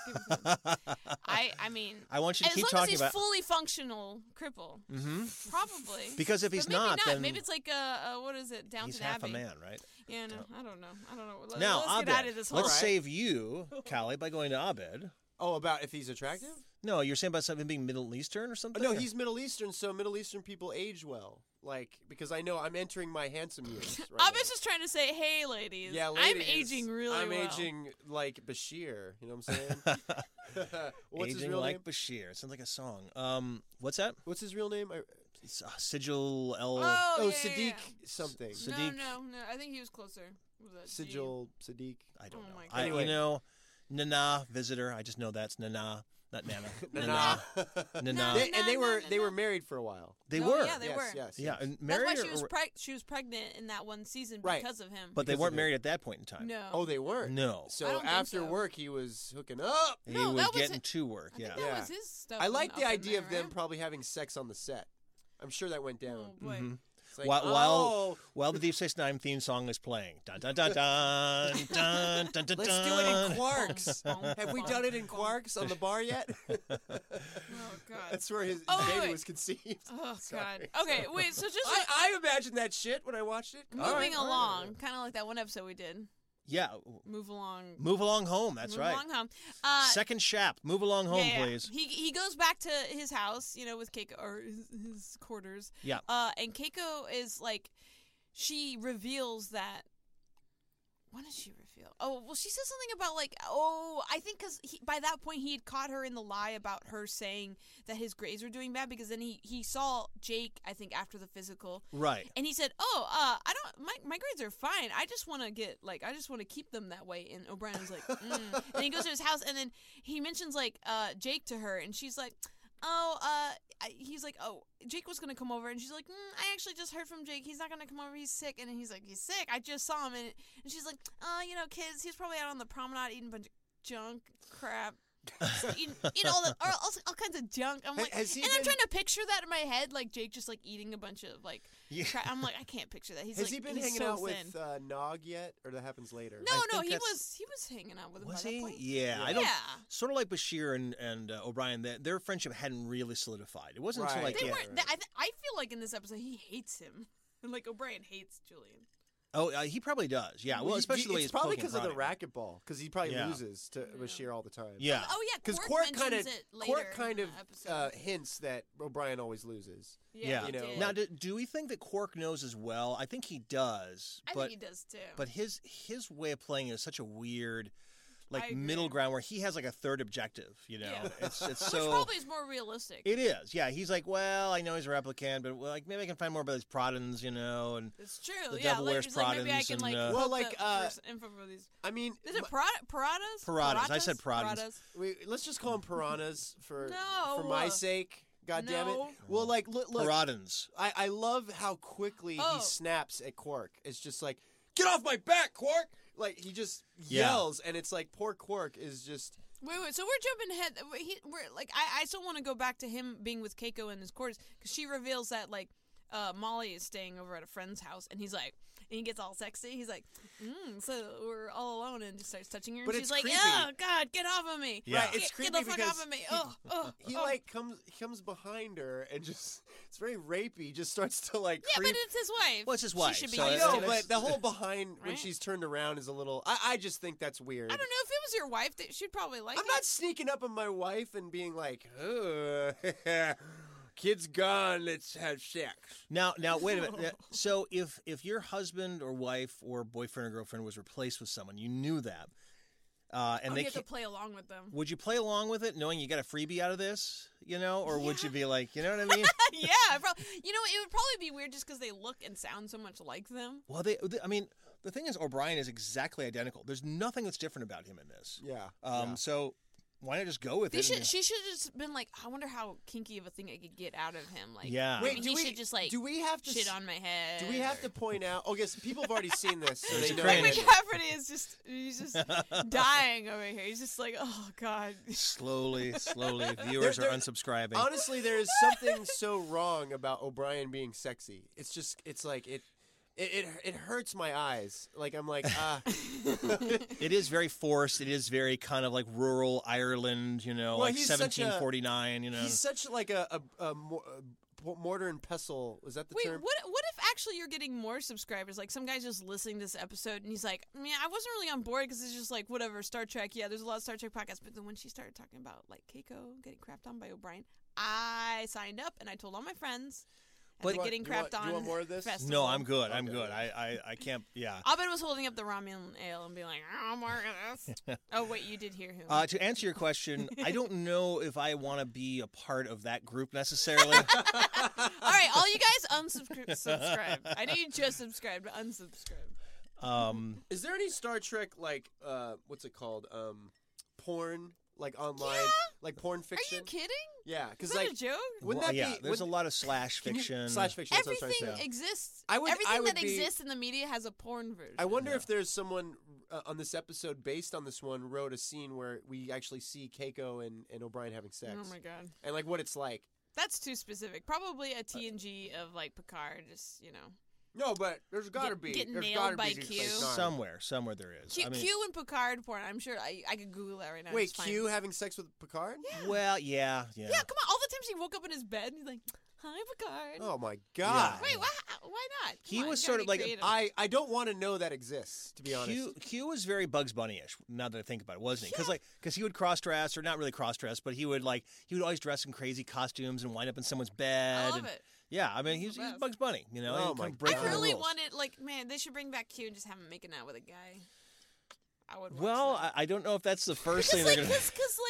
I, I mean, I want you to as keep long as talking he's about. fully functional cripple, hmm probably. Because if he's but maybe not, not, then maybe it's like uh, uh what is it, Downton he's half Abbey? a man, right? Yeah, no, I don't know, I don't know. Let, Now, let's Abed, get out of this. let's hole. save you, Callie, by going to Abed. Oh, about if he's attractive? No, you're saying about something being Middle Eastern or something? no, or- he's Middle Eastern, so Middle Eastern people age well. Like because I know I'm entering my handsome years. Right I now. was just trying to say, hey, ladies, Yeah, I'm ladies, aging really I'm well. aging like Bashir. You know what I'm saying? What's Aging his real like name? Bashir. It sounds like a song. Um, what's that? What's his real name? I, It's, uh, Sigil El. Oh, oh, yeah, Sadiq yeah, yeah. something. S- No, Sadiq. no, no. I think he was closer. Was that G? Sigil Sadiq. I don't Oh know. my I, God. you know, Nana visitor. I just know that's Nana, not Nana. Nah. Nana. No, They, and they no, were no, they no. were married for a while. They Oh, were. yeah, they yes, were. yes, Yeah, yes. and That's married. why she or- was or- preg- she was pregnant in that one season Right. because of him. but they because weren't of it. married at that point in time. no. Oh, they weren't. No. I So don't think after so. work, he was hooking up. He No, was that was getting it. to work. I Yeah. think that Yeah. was his stuff. I in- like the up in idea of there, them right? probably having sex on the set. I'm sure that went down. Oh, boy. Mhm. It's like, While, while oh, while the Deep Space Nine theme song is playing, dun dun dun dun dun dun dun. let's do it in dun. Quarks. Bum, Have we bum, done it in bum. Quarks on the bar yet? Oh God. That's where his Oh, wait, baby wait. was conceived. Oh Sorry. God. Okay, wait. So just I, I imagined that shit when I watched it. moving All right, all right. along, kind of like that one episode we did. Yeah, Move along. move along home. That's move right. Along home. Uh, Second shap. Move along home, yeah, yeah. please. He he goes back to his house, you know, with Keiko or his, his quarters. Yeah. Uh, and Keiko is like, she reveals that. What did she reveal? Oh, well, she says something about like, oh, I think because by that point he had caught her in the lie about her saying that his grades were doing bad because then he he saw Jake, I think, after the physical. Right. And he said, "Oh, uh, I don't. My, my grades are fine. I just want to get like, I just want to keep them that way." And O'Brien's like, mm. And he goes to his house, and then he mentions like uh, Jake to her, and she's like, "Oh, uh," I- he's like, "Oh, Jake was gonna come over," and she's like, mm, "I actually just heard from Jake. He's not gonna come over. He's sick." And he's like, "He's sick? I just saw him." And, and she's like, "Oh, you know, kids. He's probably out on the promenade eating a bunch of junk crap. eating, eating all, the, all, all, all kinds of junk. I'm Ha- like, has he and I'm been- trying to picture that in my head, like Jake just like eating a bunch of like. Yeah. Crap. I'm like, I can't picture that. He's Has like, he been he's hanging so out thin. with uh, Nog yet, or that happens later? No, I no, think he that's- was he was hanging out with him Was by he? that point. Yeah, I Yeah. don't. Sort of like Bashir and and uh, O'Brien, that their friendship hadn't really solidified. It wasn't until Right. like They yeah. weren't. They, I th- I feel like in this episode he hates him, and like O'Brien hates Julian. Oh, uh, he probably does. Yeah, well, he- especially he- the way it's he's probably because of the racquetball, because he probably Yeah. loses to Bashir all the time. Yeah, Oh yeah, Because Quark, Quark kind of mentions it later Quark kind in of the episode. uh, hints that O'Brien always loses. yeah, yeah. he you know. did. Now, do, do we think that Quark knows as well? I think he does, I but think he does too. but his his way of playing is such a weird, I like agree. middle ground where he has like a third objective. You know, Yeah. it's it's Which so. probably is more realistic. It is, yeah. He's like, well, I know he's a replicant, but well, like maybe I can find more about these Prodans, you know, and It's true. The yeah, Devil like, Wears it's like maybe I Prodans can like and, uh, poke Well, like, the uh, first info for these. I mean, Is it m- Parad- Paradas? Paradas. I said Paradas. Paradas. we, let's just call them piranhas for No. for my sake. God damn it! No. Well, like look, look Prodans. I, I love how quickly Oh. he snaps at Quark. It's just like, get off my back, Quark! Like he just Yeah. yells, and it's like poor Quark is just. Wait, wait. So we're jumping ahead. He, we're like, I, I still want to go back to him being with Keiko in his quarters because she reveals that like, uh, Molly is staying over at a friend's house, and he's like, and he gets all sexy. He's like, mm, so we're all alone, and just starts touching her. But and it's she's like, creepy. oh God, get off of me! Yeah. Right, it's get, creepy get the fuck because off of me! he- Oh, oh, He oh. like comes he comes behind her and just it's very rapey. Just starts to like. Yeah, creep. but it's his wife. Well, it's his wife, She should be so I used it's- know, to it. but the whole behind when Right? she's turned around is a little. I, I just think that's weird. I don't know if it was your wife. That she'd probably like I'm it. not sneaking up on my wife and being like, "Ugh, kid's gone, let's have sex." Now, now, wait a minute. Uh, So, if if your husband or wife or boyfriend or girlfriend was replaced with someone, you knew that, uh, and Oh, they you have to ca- play along with them. would you play along with it, knowing you got a freebie out of this, you know, or would you be like, you know what I mean? yeah, prob- you know, it would probably be weird just because they look and sound so much like them. Well, they, they, I mean, the thing is, O'Brien is exactly identical. There's nothing that's different about him in this. Yeah. Um, yeah. so why not just go with They it? should. and- She should have just been like, I wonder how kinky of a thing I could get out of him. Like, Yeah. maybe Wait, do he we should just like do we have to shit s- on my head. Do we have to or- point out? Oh, yes, people have already seen this, so There's they a know. crane Mike in that- it. McCafferty is just he's just dying over here. He's just like, oh God. Slowly, slowly, viewers There- are there- unsubscribing. Honestly, there is something so wrong about O'Brien being sexy. It's just, it's like it, it, it, it hurts my eyes. Like I'm like, ah. It is very forced. It is very kind of like rural Ireland, you know, Well, like he's such a- seventeen forty-nine, you know. He's such like a, a, a, mo- a mortar and pestle. Is that the Wait, term? what? What if actually you're getting more subscribers? Like some guy's just listening to this episode and he's like, I mean, I wasn't really on board because it's just like whatever Star Trek. Yeah, there's a lot of Star Trek podcasts, but then when she started talking about like Keiko getting crapped on by O'Brien, I signed up and I told all my friends. And But- they're You want- getting you want- crapped on. you want more of this? Festival. No, I'm good. I'm Okay. good. I, I, I can't. Yeah. Abed was holding up the Romulan ale and being like, "Oh, more of this." Oh wait, you did hear him. Uh, to answer your question, I don't know if I want to be a part of that group necessarily. all right, all you guys unsubscribe. Subscribe. I know you just subscribed, but unsubscribe. um, Is there any Star Trek like uh, what's it called? Um, porn like online, Yeah? like porn Are fiction? you kidding? Yeah, Is because that like a joke? wouldn't well, that yeah, be? there's a would- lot of slash can you- fiction. slash fiction. That's what I was Everything trying to say. exists. I would- Everything I would that be- exists in the media has a porn version. I wonder Yeah. if there's someone uh, on this episode based on this one wrote a scene where we actually see Keiko and, and O'Brien having sex, Oh my god, and like what it's like. that's too specific. Probably a T N G of like Picard, just you know. No, but there's got to Get- be. get there's nailed gotta by be Q. like, nine. Somewhere, somewhere there is. Q, I mean, Q and Picard porn. I'm sure I I could Google that right now. Wait, It's fine. Q having sex with Picard? well, yeah, yeah. Yeah, come on. All the times he woke up in his bed, and he's like, "Hi, Picard." Oh my god! Wait, why? Why not? Come He on, was you sort gotta of be like a- creative. I, I don't want to know that exists, to be honest. Q Q was very Bugs Bunny-ish. Now that I think about it, wasn't he? Because like, because he would cross dress, or not really cross dress, but he would like he would always dress in crazy costumes and wind up in someone's bed. I love and- it. Yeah, I mean, he's, the he's best. Bugs Bunny. You know, Oh he my kind of breaks I the really rules. wanted, like, man, they should bring back Q and just have him making out with a guy. I would. Watch Well, that. I, I don't know if that's the first Because thing like, they're gonna. cause, cause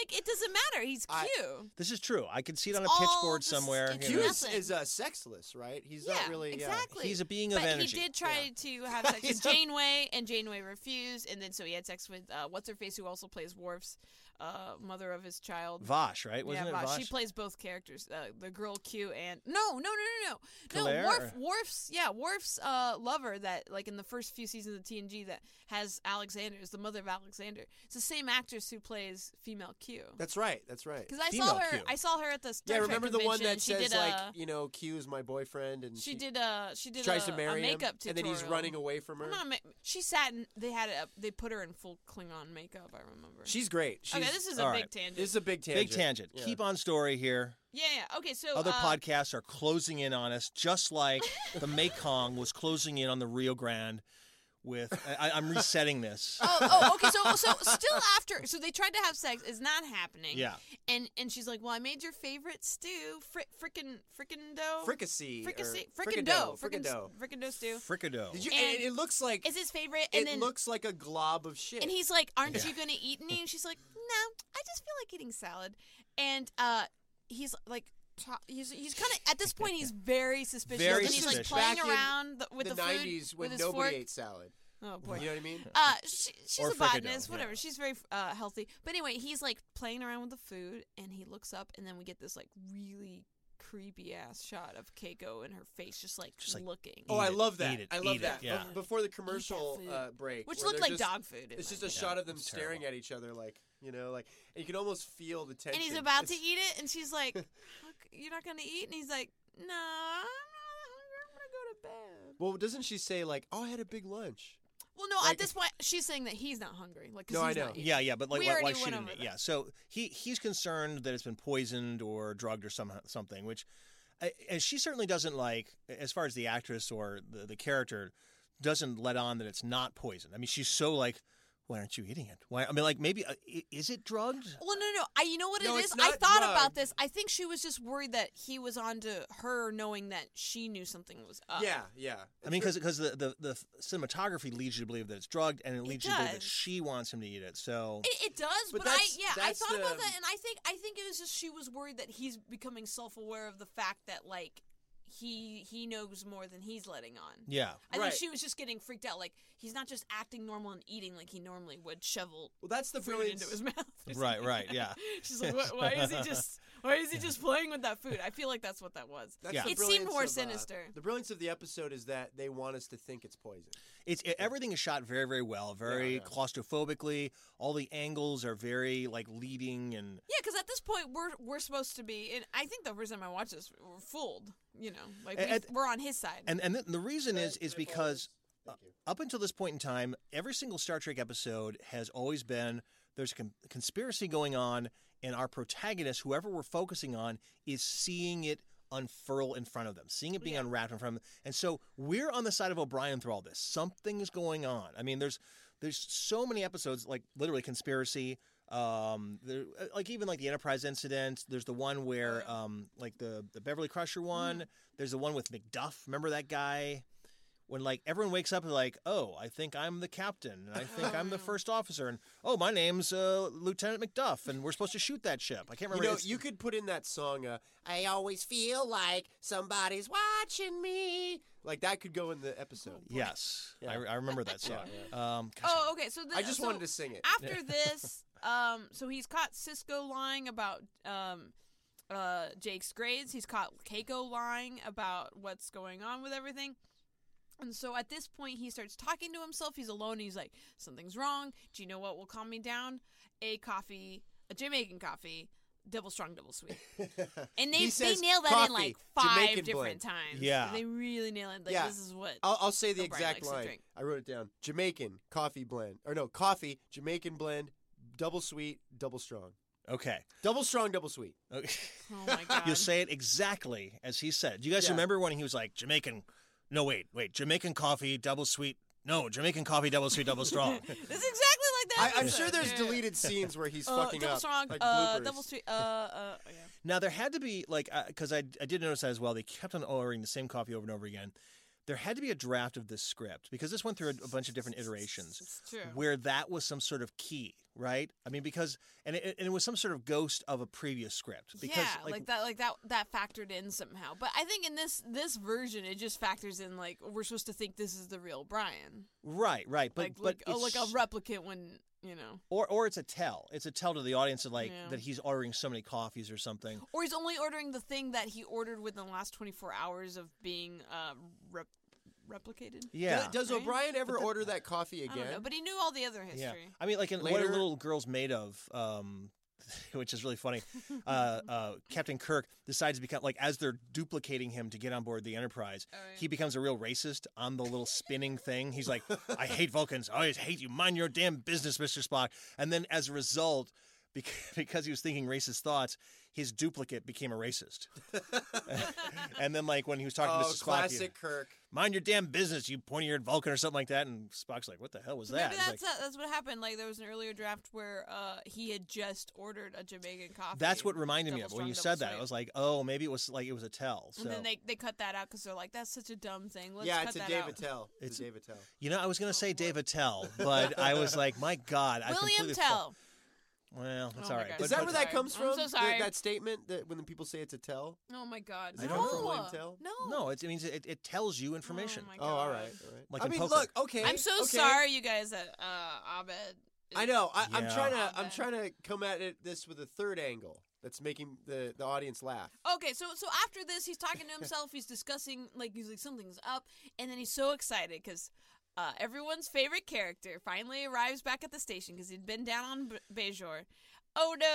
like it doesn't matter. He's I- Q. This is true. I can see it on a It's all pitchboard just- somewhere. it's you Q know. is, nothing. is uh, sexless, right? He's yeah, not really. Yeah. exactly. He's a being of but energy. he did try to have sex with He's a- Janeway, and Janeway refused, and then so he had sex with uh, what's her face, who also plays Worf's uh, mother of his child. Vosh, right? Wasn't yeah, it Vosh. Vosh? She plays both characters, uh, the girl Q and no, no, no, no, no, Claire, no. Worf, or- Worf's, yeah, Worf's uh, lover that, like in the first few seasons of T N G, that has Alexander, is the mother of Alexander. It's the same actress who plays female Q. That's right. That's right. Because I Female saw her, Q. I saw her at the Star Yeah, Trek remember the one convention, that and she says did like, a, you know, Q is my boyfriend, and she, she, did a, she did tries a, to marry a makeup him, tutorial, and then he's running away from her. I'm not ma- she sat and they had it. They put her in full Klingon makeup. I remember. She's great. She's, okay, this is a all big right. tangent. this is a big tangent. Big tangent. Yeah. Keep on story here. yeah, yeah. Okay, so Other uh, podcasts are closing in on us, just like the Mekong was closing in on the Rio Grande. With I, I'm resetting this. Oh, oh, okay. So, so still after, so they tried to have sex. It's not happening. Yeah. And and she's like, well, I made your favorite stew, fr- frickin' frickin' dough, Fricassee. fricassee, or frickin' dough, Frickin' frickin' dough. frickin' dough stew. Fricado. Did you? And And it looks like It's his favorite. And it then looks like a glob of shit. and he's like, aren't Yeah. you gonna eat any? And she's like, no, I just feel like eating salad. And uh, he's like. ta- He's, he's kind of at this point he's very suspicious Very and he's like suspicious. playing Back in around the, with the the, food nineties when with his nobody fork. ate salad. Oh boy. You know what I mean? Uh, she, she's Or a fricado, botanist, yeah. whatever. She's very uh, healthy. But anyway, he's like playing around with the food, and he looks up, and then we get this like really creepy ass shot of Keiko and her face, just like Just, like, looking, Oh, I it, love that. eat it, I love eat it, that. yeah. Be- Before the commercial food. uh, break, which where looked they're like just- dog food. in It's my just a opinion. shot of them it's staring terrible. at each other, like you know, like and you can almost feel the tension. And he's about to It's- eat it, and she's like, "Look, "You're not gonna eat?" And he's like, "No, I'm not hungry. I'm gonna go to bed." Well, doesn't she say like, "Oh, I had a big lunch"? Well, no. Like- at this point, she's saying that he's not hungry, like 'cause No, I he's know. not eating. Yeah, yeah, but like We why, why already she went didn't? over that. Yeah, so he he's concerned that it's been poisoned or drugged or some something, which, uh, and she certainly doesn't like, as far as the actress or the the character, doesn't let on that it's not poison. I mean, she's so like, why aren't you eating it? Why? I mean, like maybe uh, i- is it drugged? Well, no, no. I, you know what No, it it's is? I not thought drugged. about this. I think she was just worried that he was onto her, knowing that she knew something was up. Yeah, yeah. I mean, because because the, the the cinematography leads you to believe that it's drugged, and it leads you to believe that does. she wants him to eat it. So It, it does, But but, I that's- yeah, I that's thought about the- that, and I think I think it was just she was worried that he's becoming self-aware of the fact that like he he knows more than he's letting on. yeah, I Right. think she was just getting freaked out, like he's not just acting normal and eating like he normally would, shovel Well, that's the food brilliance. into his mouth. or right, something. right, yeah. She's like, what, why is he just why is he just playing with that food? I feel like that's what that was. That's Yeah. the It seemed brilliance more of, uh, sinister. the brilliance of the episode is that they want us to think it's poison. It's it, everything is shot very, very well, very yeah. claustrophobically. All the angles are very like leading and Yeah, because at this point we're we're supposed to be, and I think the first time I watched this, we're fooled. You know, like we, And- we're on his side. and and the, the reason is is because Thank you. up until this point in time, every single Star Trek episode has always been there's a con- conspiracy going on, and our protagonist, whoever we're focusing on, is seeing it unfurl in front of them, seeing it being Yeah. unwrapped in front of them. And so we're on the side of O'Brien through all this. Something's going on. I mean, there's there's so many episodes, like literally conspiracy. Um, there, like even like the Enterprise incident. There's the one where, um, like the the Beverly Crusher one. There's the one with McDuff. Remember that guy? When like everyone wakes up and like, oh, I think I'm the captain, and I think I'm the first officer, and oh, my name's uh, Lieutenant McDuff, and we're supposed to shoot that ship. I can't You remember. know, it's- you could put in that song. Uh, I always feel like somebody's watching me. Like that could go in the episode. Yes, Yeah. I, I remember that song. Yeah, Um, gosh, Oh, okay. So the, I just so wanted to sing it. After this, um, so he's caught Cisco lying about um, uh, Jake's grades. He's caught Keiko lying about what's going on with everything. And so at this point, he starts talking to himself. He's alone. And he's like, "Something's wrong. Do you know what will calm me down? A coffee, a Jamaican coffee, double strong, double sweet." And they He they says nail that coffee, in like five Jamaican different blend. times. Yeah. they really nail it. Like Yeah. this is what. I'll, I'll say the O'Brien exact likes to line. drink. I wrote it down. Jamaican coffee blend, or no, coffee Jamaican blend, double sweet, double strong, okay. double strong, double sweet. okay. Oh my god! You'll say it exactly as he said. Do you guys Yeah. remember when he was like Jamaican? No, wait, wait, Jamaican coffee, double sweet. No, Jamaican coffee, double sweet, double strong. It's exactly like that. I, I'm episode. sure there's Yeah. deleted scenes where he's Uh, fucking double up, strong, like uh, bloopers. double sweet, uh, uh, yeah. Now there had to be like because I I did notice that as well. They kept on ordering the same coffee over and over again. there had to be a draft of this script because this went through a, a bunch of different iterations It's true. where that was some sort of key, right? I mean, because and it, and it was some sort of ghost of a previous script. Because, yeah, like, that, like that, that factored in somehow. But I think in this this version, it just factors in like we're supposed to think this is the real Brian, right, right, but like but like, oh, like a it's- replicant when you know, or or it's a tell. It's a tell to the audience of like Yeah. that he's ordering so many coffees or something. or he's only ordering the thing that he ordered within the last twenty-four hours of being uh, rep- replicated. Yeah. Does Right? O'Brien ever order that coffee I don't know, again? but he knew all the other history. Yeah, I mean, like in What Later- Are Little Girls Made Of, um, which is really funny. Uh, uh, Captain Kirk decides to become like as they're duplicating him to get on board the Enterprise, Oh, yeah. he becomes a real racist on the little spinning thing. He's like, "I hate Vulcans. I always hate you. Mind your damn business, Mister Spock." And then as a result, bec- because he was thinking racist thoughts, his duplicate became a racist. And then, like when he was talking Oh, to Mister Spock, he- classic Kirk. mind your damn business, you pointy-eared Vulcan or something like that. And Spock's like, what the hell was So that? maybe It's that's like, uh, that's what happened. Like there was an earlier draft where uh, he had just ordered a Jamaican coffee. that's what reminded me double of when you strong, said that. double I was sweet. like, oh, maybe it was like it was a tell. So. And then they, they cut that out because they're like, that's such a dumb thing. Let's yeah, cut it's a that Dave out. Attell. It's, It's- a Dave Attell. You know, I was going to say Oh, Dave Attell, but I was like, my God, I William completely. Tell. Well, that's Oh all my right. God. But, Is that but- where that sorry. comes I'm from? so Th- sorry. that statement that when the people say it's a tell? Oh my God. Is it no. from William Tell? No. No, it, it means it, it tells you information. Oh, my Oh, all God. right, all right. Like I in mean, poker. look, okay. I'm so okay. sorry, you guys. That uh, Abed. is- I know. I, I'm Yeah. trying to. I'm Abed. trying to come at it this with a third angle that's making the the audience laugh. Okay, so so after this, he's talking to himself. He's discussing like he's like something's up, and then he's so excited because uh, everyone's favorite character finally arrives back at the station because he'd been down on B- Bajor. Odo.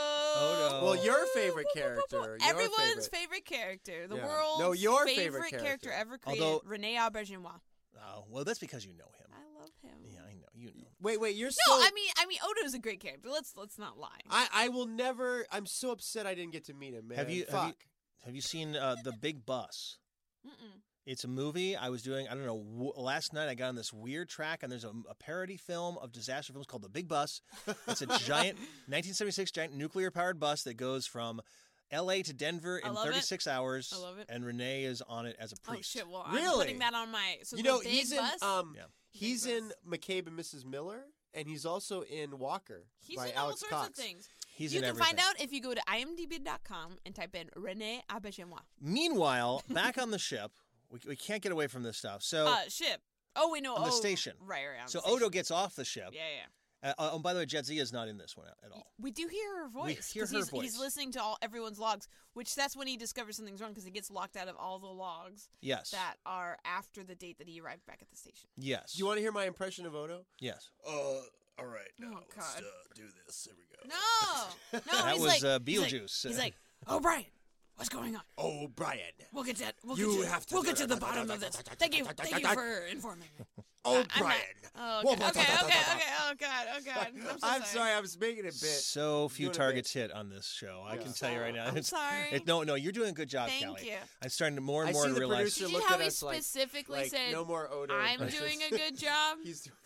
Odo. Well, your favorite character. Your Everyone's favorite. favorite character. The Yeah. world's No, your favorite, favorite character. character. ever created. Although- Rene Auberginois. Oh, well, that's because you know him. I love him. Yeah, I know. You know. Wait, wait. You're No, so. I mean, I mean, Odo's a great character. Let's let's not lie. I, I will never. I'm so upset I didn't get to meet him, man. Have you- have Fuck. you- Have you seen uh, The Big Bus? Mm-mm. It's a movie I was doing. I don't know. W- last night I got on this weird track, and there's a, a parody film of disaster films called The Big Bus. It's a giant nineteen seventy-six giant nuclear powered bus that goes from L A to Denver I in love it. thirty-six hours. I love it. And Renee is on it as a Oh priest. shit! Well, Really? I'm putting that on my. So you the know, big he's bus, in. Um, Yeah. he's Big in Bus. McCabe and Missus Miller, and he's also in Walker He's by in all Alex sorts Cox. of things. He's you in can everything. find out if you go to I M D B dot com and type in Rene Auberginois. Meanwhile, back on the ship, we, we can't get away from this stuff. So, Uh, ship. Oh wait, no. On the oh, station. Right, right. on so the station. Odo gets off the ship. Yeah, yeah. Uh, oh, and by the way, Jadzia is not in this one at all. We do hear her voice. hear 'cause her he's, voice. He's listening to all everyone's logs, which that's when he discovers something's wrong because he gets locked out of all the logs Yes. that are after the date that he arrived back at the station. Yes. Do you want to hear my impression of Odo? Yes. Uh, all right. now Oh, let's, God. uh, do this. Here we go. No, no. That he's was, like, uh, he's like- Beetlejuice. He's like, oh, Brian, what's going on? Oh, Brian. We'll get that. We'll You get to, have to We'll do get to it. the bottom of this. Thank you. Thank you for informing me. Oh, I'm not- Brian. Oh, Whoa, okay. whoa, Okay. da, da, Okay. da, da. Okay. Oh God. Oh God. I'm, so I'm sorry. I was making it a bit. So few Doing a targets hit on this show. I Yeah. can tell you right now. I'm It's- sorry. It, no, no, you're doing a good job, Thank Kelly. you. I'm starting to more and I more see to the realize. producer Did you looked how at he us like, specifically like, said, no more Odo I'm impressions. doing a good job? He's doing.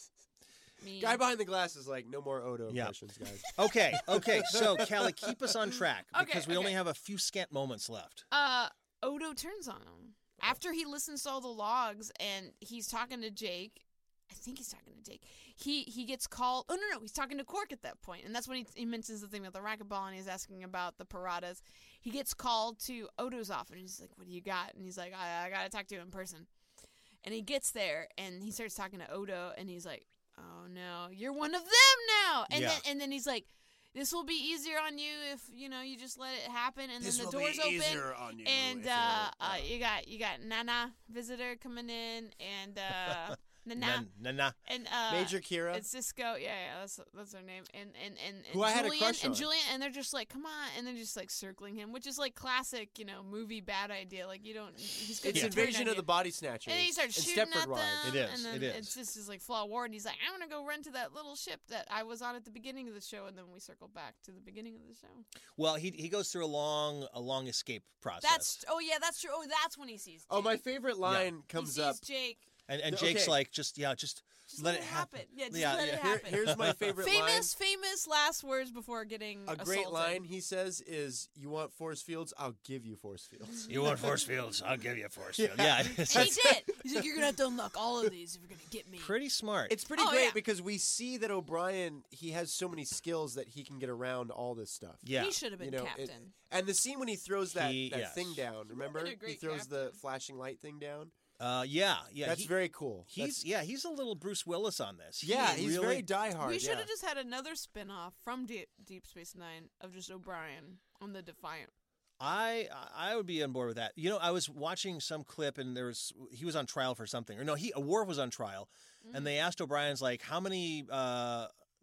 Me. Guy behind the glass is like, no more Odo Yeah. impressions, guys. Okay, okay. So, Kelly, keep us on track Okay, because we only okay. have a few scant moments left. Uh, Odo turns on him after he listens to all the logs and he's talking to Jake. I think he's talking to Jake. He he gets called. Oh no no, he's talking to Quark at that point, and that's when he, he mentions the thing about the racquetball, and he's asking about the paradas. He gets called to Odo's office, and he's like, "What do you got?" And he's like, "I, I gotta talk to you in person." And he gets there, and he starts talking to Odo, and he's like, "Oh no, you're one of them now." And Yeah. then and then he's like, "This will be easier on you if you know you just let it happen." And This then the will be doors open, easier on you and if you- uh, uh, yeah. you got you got Nana visitor coming in, and uh, Nana Na na. and uh, Major Kira. it's Cisco. Yeah, yeah, that's that's her name. And and and, and Who I had a Julian crush and on. Julian, and they're just like, "Come on," and they're just like circling him, which is like classic, you know, movie bad idea. Like you don't. He's gonna It's turn Invasion on of you. the Body Snatchers. And then he starts and shooting Stepford at Wives. them. It is, And then it is. it's just his like flaw war, and he's like, "I want to go run to that little ship that I was on at the beginning of the show," and then we circle back to the beginning of the show. Well, he he goes through a long a long escape process. That's oh yeah, that's true. Oh, that's when he sees. Jake. Oh, my favorite line He comes sees up. Jake. And and Okay. Jake's like, just yeah, just, Just let, it happen. Yeah, just Yeah, let yeah. it Here- happen. Here's my favorite line. famous, famous last words before getting A great assaulted. line he says is, "You want force fields? I'll give you force fields." You want force fields? I'll give you a force field. Yeah. Yeah, it's And he did. He's like, you're gonna have to unlock all of these if you're gonna get me. pretty smart. It's pretty Oh, great yeah. because we see that O'Brien, he has so many skills that he can get around all this stuff. yeah. He should have been You know, it- captain. And the scene when he throws that, He- that yes. thing down, remember? been a He great throws the captain. flashing light thing down. Uh, yeah, yeah. That's he- very cool. He's That's- yeah, he's a little Bruce Willis on this. He yeah, he's really, very diehard. we should have yeah. just had another spin-off from Deep, Deep Space Nine of just O'Brien on the Defiant. I I would be on board with that. You know, I was watching some clip and there was he was on trial for something, or no, he Worf was on trial, and they asked O'Brien's like, how many uh,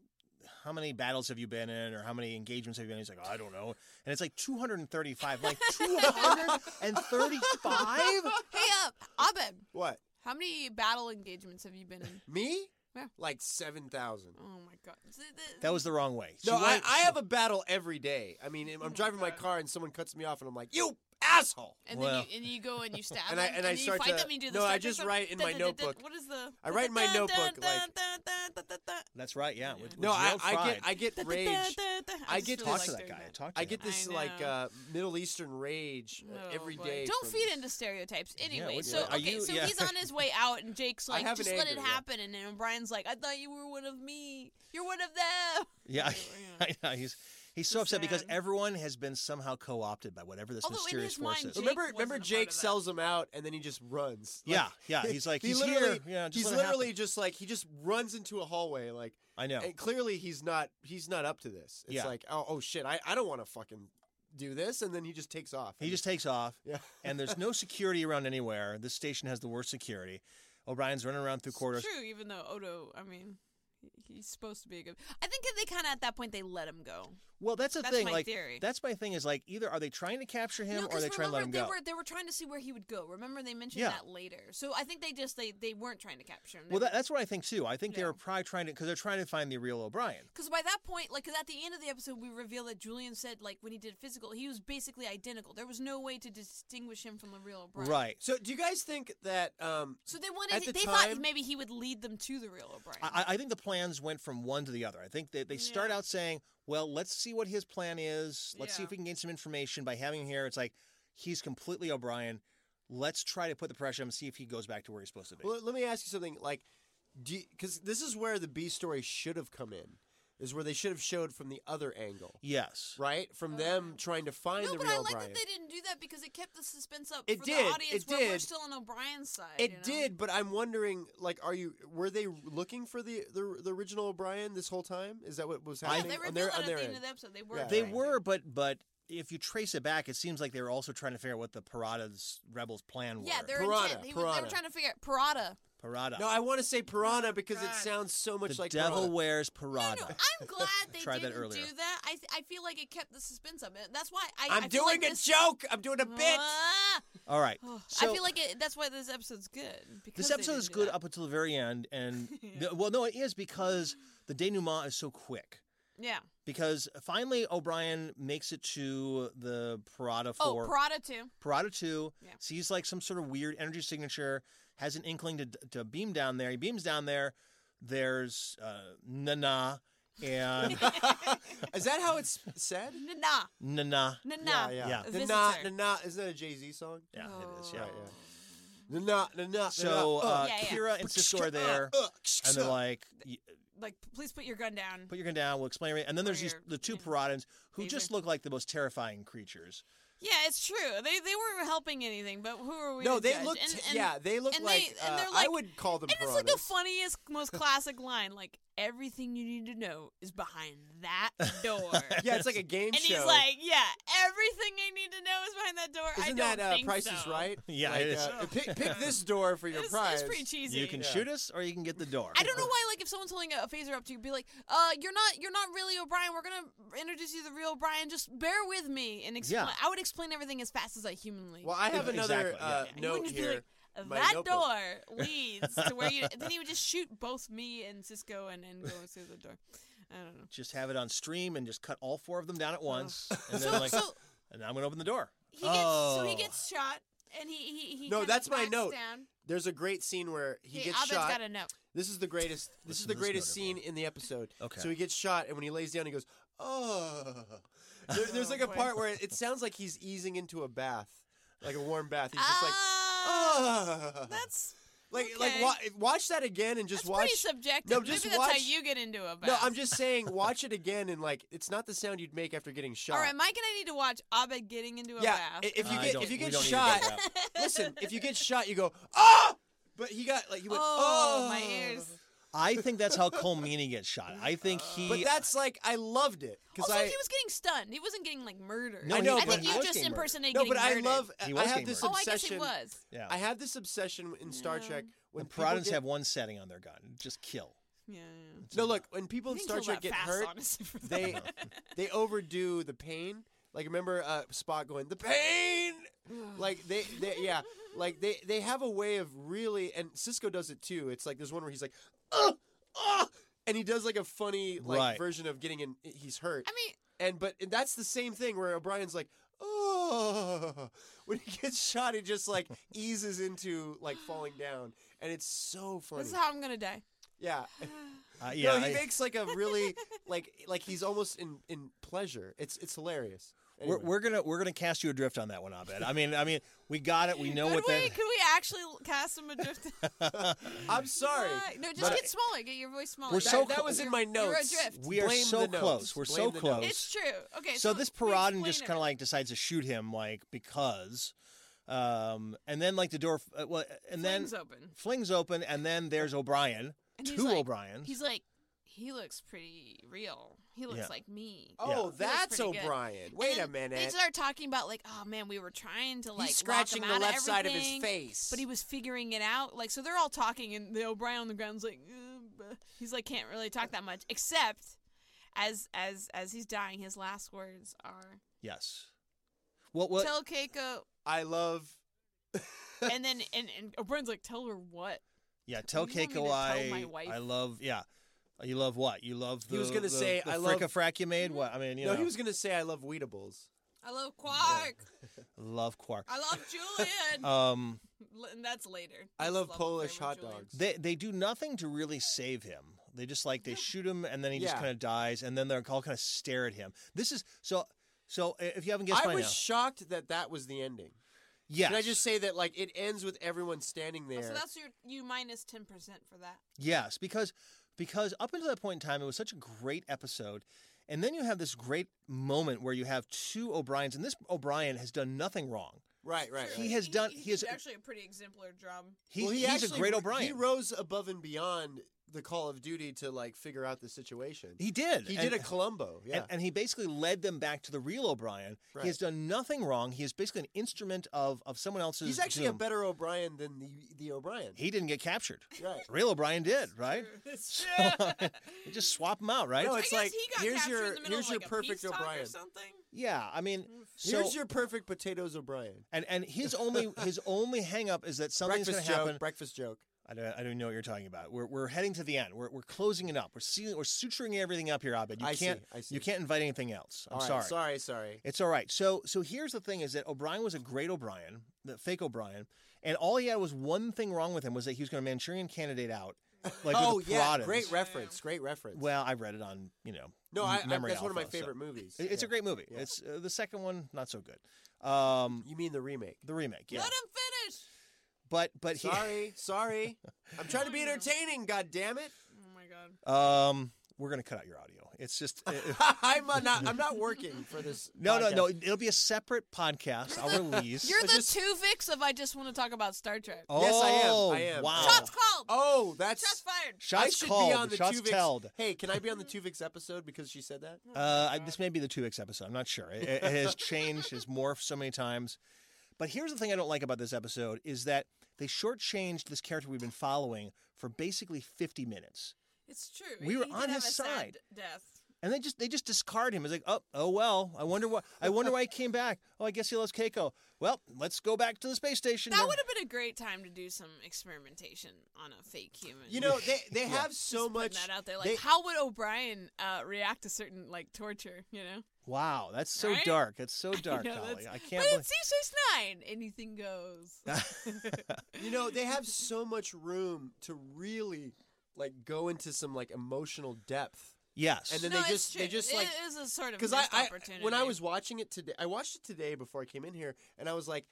how many battles have you been in, or how many engagements have you been in? He's like, oh, I don't know, and it's like two hundred thirty-five, like two hundred thirty-five. Hey, uh, Abed, What? how many battle engagements have you been in? Me? Yeah. Like seven thousand. Oh my god. Th- th- That was the wrong way. She No, I, went- I have a battle every day. I mean, I'm driving my car and someone cuts me off, and I'm like, "You asshole!" And Well. then you, and you go and you stab And them, I- and I then start you fight to- them and you do the no, I Star just Trek write in stuff. my Dun, dun, dun, dun. notebook. What is the? I write in my dun, notebook, dun, like- dun, dun, dun, dun, dun. That's right. Yeah. With, with No, I, Gerald I Fried. get I get Dun, dun, rage. dun, dun, dun. I just get really Talk like to that doing guy. that. Talk to I get him. this I like know. uh, Middle Eastern rage uh, Oh, every boy. day. Don't from- feed into stereotypes. Anyway, what- so are okay, you- so yeah. he's on his way out, and Jake's I like, have "Just an let it anger, yeah. happen." And then O'Brien's like, "I thought you were one of me. You're one of them." Yeah, Yeah. I know. He's he's so So upset because sad. everyone has been somehow co-opted by whatever this Although in mysterious his force mind, is. Jake Remember, wasn't remember, a part Jake of that. sells him out, and then he just runs. Like, Yeah, yeah. He's like, he he's literally, here. Yeah, just he's let it happen. literally just like he just runs into a hallway, like, I know. and clearly he's not he's not up to this. It's Yeah. like, oh, oh shit, I, I don't want to fucking do this, and then he just takes off. He just takes off, yeah. and there's no security around anywhere. This station has the worst security. O'Brien's running around through corridors. True, even though Odo, I mean, he- he's supposed to be a good. I think they kind of at that point they let him go. Well, that's the That's thing. my like, theory. that's my thing. Is like either are they trying to capture him No, or are 'cause they trying to let remember, him they go? were they were trying to see where he would go. Remember they mentioned Yeah. that later. So I think they just they they weren't trying to capture him. Well, that, that's what I think too. I think they Yeah. were probably trying to because they're trying to find the real O'Brien. Because by that point, like, cause at the end of the episode, we reveal that Julian said, like, when he did physical, he was basically identical. There was no way to distinguish him from the real O'Brien. Right. So, do you guys think that? Um, So they wanted. At the they time- thought maybe he would lead them to the real O'Brien. I, I think the plans went from one to the other. I think they, they start Yeah. out saying, well, let's see what his plan is. Let's see Yeah. if we can gain some information by having him here. It's like, he's completely O'Brien. Let's try to put the pressure on him and see if he goes back to where he's supposed to be. well, let me ask you something. Like, because this is where the B story should have come in, is where they should have showed from the other angle, yes. right? From them trying to find no, the but real I like O'Brien. that they didn't do that because it kept the suspense up It for did, the audience it where we're did. still on O'Brien's side. It you know? did, but I'm wondering, like, are you were they looking for the the, the original O'Brien this whole time? Is that what was Yeah, happening they on revealed their it on at their the end end? of the episode. They were. Yeah. They trying to- were, but but if you trace it back, it seems like they were also trying to figure out what the Parada's rebels' plan were. Yeah, they're Piranha, intent. He was, they Piranha. were trying to figure out Parada. Parada. No, I want to say Piranha because it God. sounds so much the like devil Piranha. wears No, Parada. no, I'm glad they Tried that didn't earlier. do that. I th- I feel like it kept the suspense up. That's why I. I'm I feel doing like a this- joke. I'm doing a bit. Ah! All right. Oh, So, I feel like it, that's why this episode's good. Because this they episode didn't is do good that. up until the very end, and Yeah. the- well, no, it is because the denouement is so quick. Yeah. Because finally O'Brien makes it to the Parada Oh, four. Parada too. Parada two, Yeah. sees like some sort of weird energy signature, has an inkling to to beam down there. He beams down there. There's uh, Nana and Is that how it's said? Nah, Nana. nah, Yeah, yeah. Yeah. A Na, visitor. na, isn't that a Jay-Z song? Yeah, it is. Yeah. Right, yeah. Na, na, na, So na, uh, Yeah, yeah. Kira and Cisco are there, uh, and they're like, y- Like, please put your gun down. "Put your gun down. We'll explain everything." And then Or there's these your- the two yeah. Paradans who Phaser. just look like the most terrifying creatures. Yeah, it's true. They they weren't helping anything, but who are we? No, to they judge? look. And, t- and, yeah, they look and like. they- and uh, they're I like- would call them And it's piranhas. like the funniest, most classic line. Like, everything you need to know is behind that door. Yeah, it's like a game And show. he's like, yeah, everything I need to know is behind that door. I Isn't don't that uh, think Price so. is Right? Yeah, like, it is. Uh, pick, pick this door for your It's, prize. it's pretty cheesy. You can Yeah. shoot us, or you can get the door. I don't know why, like, if someone's holding a phaser up to you, be like, "Uh, you're not, you're not really O'Brien. We're gonna introduce you to the real O'Brien. Just bear with me and explain." Yeah. I would explain everything as fast as I humanly. Well, I have Yeah, another exactly, uh, yeah. You note wouldn't just be here. like, my that notebook. door leads to where you. Then he would just shoot both me and Cisco and, and go through the door. I don't know. Just have it on stream and just cut all four of them down at once, and then So, like, so and I'm gonna open the door. he gets, oh. so he gets shot, and he he, he No, kinda that's my backs note. Down. There's a great scene where he Hey, gets Abed's shot. got a note. This is the greatest. This is Listen the to this greatest note, scene everyone. in the episode. Okay. So he gets shot, and when he lays down, he goes, "Oh." There, there's like a boy. part where it sounds like he's easing into a bath, like a warm bath. He's just like, Ah, "Oh." that's Like, okay. like wa- watch that again and just that's watch. pretty subjective. No, Maybe just that's watch. how you get into a bath. No, I'm just saying, watch it again and like, it's not the sound you'd make after getting shot. All right, Mike and I need to watch Abed getting into a yeah, bath. i- if you I get don't- if you we get don't need to shot, do that. listen, if you get shot, you go, "Ah!" But he got like he went, oh, "Oh, my ears. I think that's how Cole Meany gets shot. I think he. But that's like I loved it because Also, I he was getting stunned. He wasn't getting like murdered. No, I know, I but think you he was just getting murdered. impersonated no, getting but I murdered. love. He I was have getting this murdered. Oh, I guess he obsession. was. yeah. I have this obsession in Star Yeah. Trek when the people Piranhas get, have one setting on their gun: just kill. Yeah, yeah. no look when people in You Star didn't kill Trek that get fast, hurt, honestly, for they that. they overdo the pain. Like remember uh, Spock going the pain. Like they, they yeah like they they have a way of really, and Cisco does it too. It's like there's one where he's like, "Ugh, ah," and he does like a funny like Right. version of getting in. He's hurt. I mean, And but and that's the same thing where O'Brien's like, "Oh," when he gets shot, he just like eases into like falling down, and it's so funny. this is how I'm gonna die. Yeah, Uh, yeah, no, he I- makes like a really like like he's almost in in pleasure. It's it's hilarious. we're, Anyway. we're gonna we're gonna cast you adrift on that one, Abed. I mean, I mean, we got it. We know could what we? that. Could we actually cast him adrift? I'm sorry. Uh, no, just But- get smaller. Get your voice smaller. We're That, so that cl- was in You're- my you're notes. adrift. We are Blame so the notes. close. We're Blame so the close. notes. It's true. Okay, So so, this please Paradin explain just it. kind of like decides to shoot him, like because, um, and then like the door, uh, well, and Flings then open. flings open, and then there's O'Brien, And he's two like- O'Briens. He's like, he looks pretty real. He looks Yeah. like me. Oh, Yeah. He looks that's pretty good. O'Brien. And Wait a then minute. They start talking about like, oh man, we were trying to like He's lock scratching him the out left of side of his everything, face. but he was figuring it out. Like, so they're all talking, and the O'Brien on the ground's like, uh, buh. he's like can't really talk that much, except as as as he's dying, his last words are, Yes. Well, what? "Tell Keiko," I love. and then and, and O'Brien's like, "Tell her what?" yeah, tell You want me to Keiko tell I my wife? I love. Yeah, you love what? You love the. He was gonna the- say, the I love- fricka-frack you made. What? I mean, you no, know, he was gonna say I love Weedables. I love Quark. love Quark. I love Julian. Um, L- and that's later. I His love love Polish affair hot with Julian. dogs. they they do nothing to really save him. They just like they shoot him and then he just Yeah. kind of dies and then they're all kind of stare at him. This is so. So if you haven't guessed I by was now, shocked that that was the ending. yes, Can I just say that like it ends with everyone standing Oh, there? so that's your you minus ten percent for that. yes, because because up until that point in time, it was such a great episode. And then you have this great moment where you have two O'Briens, and this O'Brien has done nothing wrong. right, right. He right. has done- He, he has- did actually a pretty exemplary job. He, Well, he he's actually, a great He O'Brien. rose above and beyond the Call of Duty to like figure out the situation. He did. He And- did a Columbo. Yeah. And, and he basically led them back to the real O'Brien. Right. He has done nothing wrong. He is basically an instrument of, of someone else's. He's actually a doom. better O'Brien than the the O'Brien. He didn't get captured. Right. Real O'Brien did, right? It's You just swap them out, right? No, I it's guess like, he got here's captured your- in the middle here's of your like a perfect peace talk O'Brien. or something. yeah, I mean, so Here's your perfect potatoes O'Brien. and and his only his only hang up is that something's going Breakfast to joke. happen. Breakfast joke. I don't, I don't even know what you're talking about. We're we're heading to the end. We're we're closing it up. We're sealing, we're suturing everything up here, Abed. You I see, can't I see. you can't invite anything else. I'm All right, sorry. Sorry. Sorry. It's all right. So so here's the thing: is that O'Brien was a great O'Brien, the fake O'Brien, and all he had was one thing wrong with him was that he was going to Manchurian Candidate out. Like oh with the yeah, Paradins. great reference. Great reference. Well, I read it on you know. no, I, I, Memory that's one of my Alpha, so- favorite movies. It- It's Yeah. a great movie. Yeah. It's uh, the second one, not so good. Um, You mean the remake? the remake, yeah. Let him finish. But but he, Sorry, sorry. I'm trying to be entertaining. God damn it! Oh my god. um, we're gonna cut out your audio. It's just it- I'm uh, not. I'm not working for this. no no podcast. no. It'll be a separate podcast. I'll release. You're I the just- two Vicks of I just want to talk about Star Trek. oh, Yes, I am. I am. Wow. Shots called. Oh, that's. Shots fired. Shots I should called. be on the Shots Tuvix. telled. Hey, can I be on the Tuvix episode because she said that? Uh, I- this may be the two X episode. I'm not sure. It, it has changed. It's morphed so many times. But here's the thing I don't like about this episode is that they shortchanged this character we've been following for basically fifty minutes. It's true. We He- were he on did have his a sad side. Death. And they just they just discard him. It's like, oh, oh well. I wonder what. I wonder why he came back. Oh, I guess he loves Keiko. Well, let's go back to the space station. That would have been a great time to do some experimentation on a fake human. You know, they they have so Just putting much. that out there. Like, they- how would O'Brien uh, react to certain like torture? You know, Wow, that's so Right? dark. It's so dark, know, Holly. that's- I can't But believe. it's Deep Space Nine. Anything goes. You know, they have so much room to really like go into some like emotional depth. Yes. And then no, they it's just true. they just like it is a sort of because missed I, I opportunity. when I was watching it today, I watched it today before I came in here, and I was like,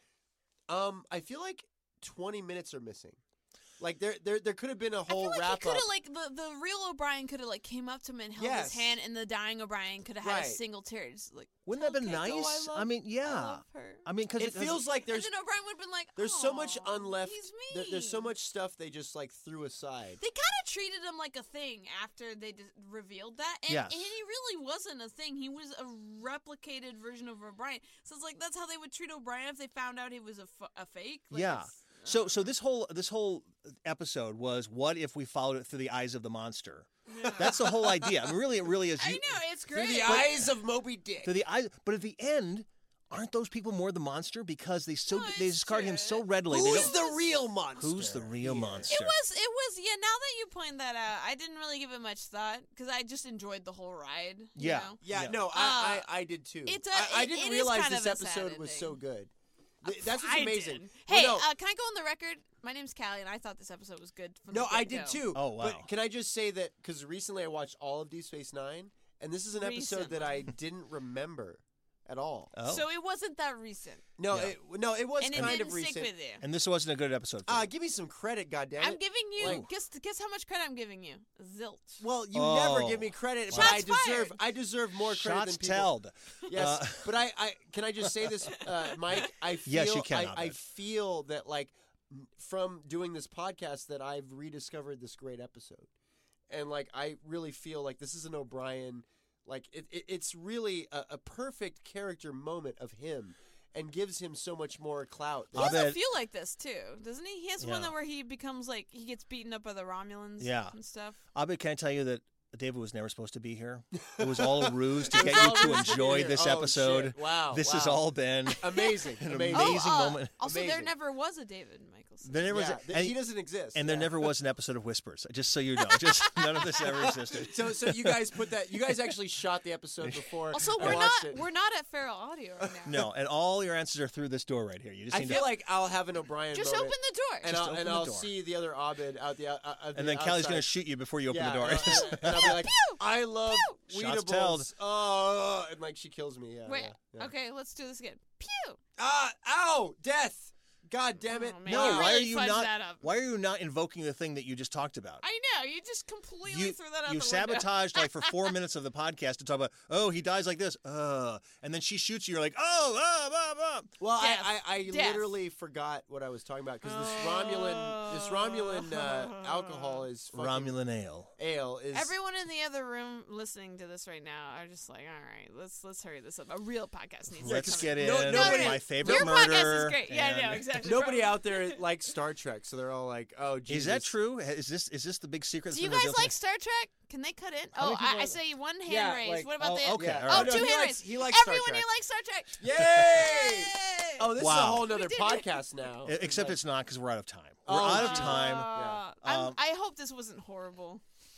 um, I feel like twenty minutes are missing. Like there, there, there could have been a I feel whole like wrap he could up. have like the, the real O'Brien could have like came up to him and held Yes. his hand, and the dying O'Brien could have had Right. a single tear. Just like, Wouldn't that "Tell have been Keiko nice? I, I love, mean, yeah. I love her. I mean, because it feels like there's and then O'Brien would have been like, there's so much "Aw, unleft. He's there- there's so mean." much stuff they just like threw aside. They kind of treated him like a thing after they d- revealed that, and, Yes. and he really wasn't a thing. He was a replicated version of O'Brien. So it's like that's how they would treat O'Brien if they found out he was a, f- a fake. Like, yeah. it's- So, so this whole this whole episode was, what if we followed it through the eyes of the monster? That's the whole idea. I mean, really, it really is. I You, know it's Through great. the eyes of Moby Dick. through the eyes, but at the end, aren't those people more the monster because they so No, they it's discard him true. so readily? They Who's don't- the real monster? Who's the real here? monster? It was, it was, yeah. Now that you point that out, I didn't really give it much thought because I just enjoyed the whole ride. you Yeah. know? Yeah, Yeah. no, I, I, I did too. it's a- I, I it- didn't it is realize kind this of a sad episode was so ending. good. Th- That's what's I amazing. did. Well, Hey, no, uh, can I go on the record? My name's Callie, and I thought this episode was good. From no, the I did get-go. too. Oh, wow. But can I just say that because recently I watched all of Deep Space Nine, and this is an episode that I didn't remember at all. Oh. So it wasn't that recent, No, Yeah. it, no, it was and it kind didn't of stick recent. with you. and this wasn't a good episode. For Ah, you. give me some credit, goddammit. I'm giving you Like- guess guess how much credit I'm giving you. Zilch. Well, you Oh. never give me credit, but Shots I deserve fired. I deserve more credit Shots than people. telled. Yes, Uh, but I, I can I just say this, uh, Mike? I feel Yes, you can, I, I Abed. feel that like m- from doing this podcast that I've rediscovered this great episode, and like I really feel like this is an O'Brien. Like it, it it's really a, a perfect character moment of him, and gives him so much more clout. He has a Abed- feel like this too, doesn't he? He has one Yeah. that where he becomes like he gets beaten up by the Romulans. Yeah. and stuff. Abed, can I tell you that David was never supposed to be here? It was all a ruse to It was get you all to ruse to enjoy get this here. Oh, episode. shit. Wow, This has wow. all been amazing, an amazing. amazing oh, uh, moment. Also, there Amazing. never was a David Michelson. There never was, Yeah, a- th- and, he doesn't exist, and there yeah. never was an episode of Whispers. Just so you know, just none of this ever existed. So, so you guys put that. You guys actually shot the episode before. Also, I we're watched not it. we're not at Feral Audio right now. No, and all your answers are through this door right here. You just I need feel to, like I'll have an O'Brien Just moment, open the door. and Just I'll, open and the I'll door. see the other Abed out the, uh, uh, and then Callie's going going to shoot you before you open yeah, the door. And, I'll, and I'll be like, Pew! I love Shots Weedables. telled. Oh, and like she kills me. Yeah. Wait. yeah, yeah. Okay, let's do this again. Pew. Ah! Ow! Death! God damn it! Oh, man. no, You why really are you fudged not? that up. Why are you not invoking the thing that you just talked about? I know you just completely you threw that out you the window. sabotaged like for four minutes of the podcast to talk about, oh, he dies like this, uh, and then she shoots you. You're like, oh, uh, uh, uh. Well, I, Death. I, I Death. literally forgot what I was talking about because this Romulan, this Romulan uh, alcohol is fucking Romulan ale. ale is. Everyone in the other room listening to this right now are just like, all right, let's let's hurry this up. A real podcast needs Let's to get in. No- nobody- my favorite Your murder. podcast is great. Yeah, I know and- exactly. Nobody out there likes Star Trek, so they're all like, "Oh, Jesus." Is that true? Is this is this the big secret? Do you that's been guys revealed like Star Trek? Can they cut in? How Oh, many people I, I are- say one hand Yeah, raised. like- what about oh, the? okay, all Oh, right. two No, he hand likes- raised. he likes Star Everyone Trek. here likes Star Trek. Yay! Yay! Oh, this is a Wow. whole nother We did it. podcast now. E- Except Like- it's not because we're out of time. We're Oh, out of geez. time. Uh, Yeah. I'm- Um, I hope this wasn't horrible.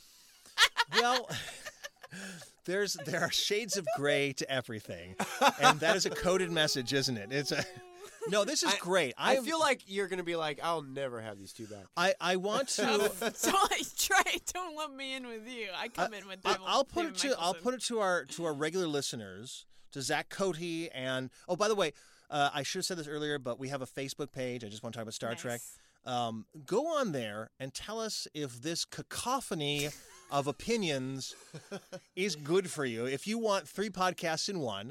Well, there's there are shades of gray to everything, and that is a coded message, isn't it? It's a no. This is I- great. I I'm- feel like you're gonna be like, "I'll never have these two back." I I want to. don't try. Don't lump me in with you. I come in with. I, David, I'll put David it to I'll Michelson. put it to our to our regular listeners, to Zach Cote, and oh, by the way, uh, I should have said this earlier, but we have a Facebook page. I just want to talk about Star Nice. Trek. Um, go on there and tell us if this cacophony of opinions is good for you. If you want three podcasts in one,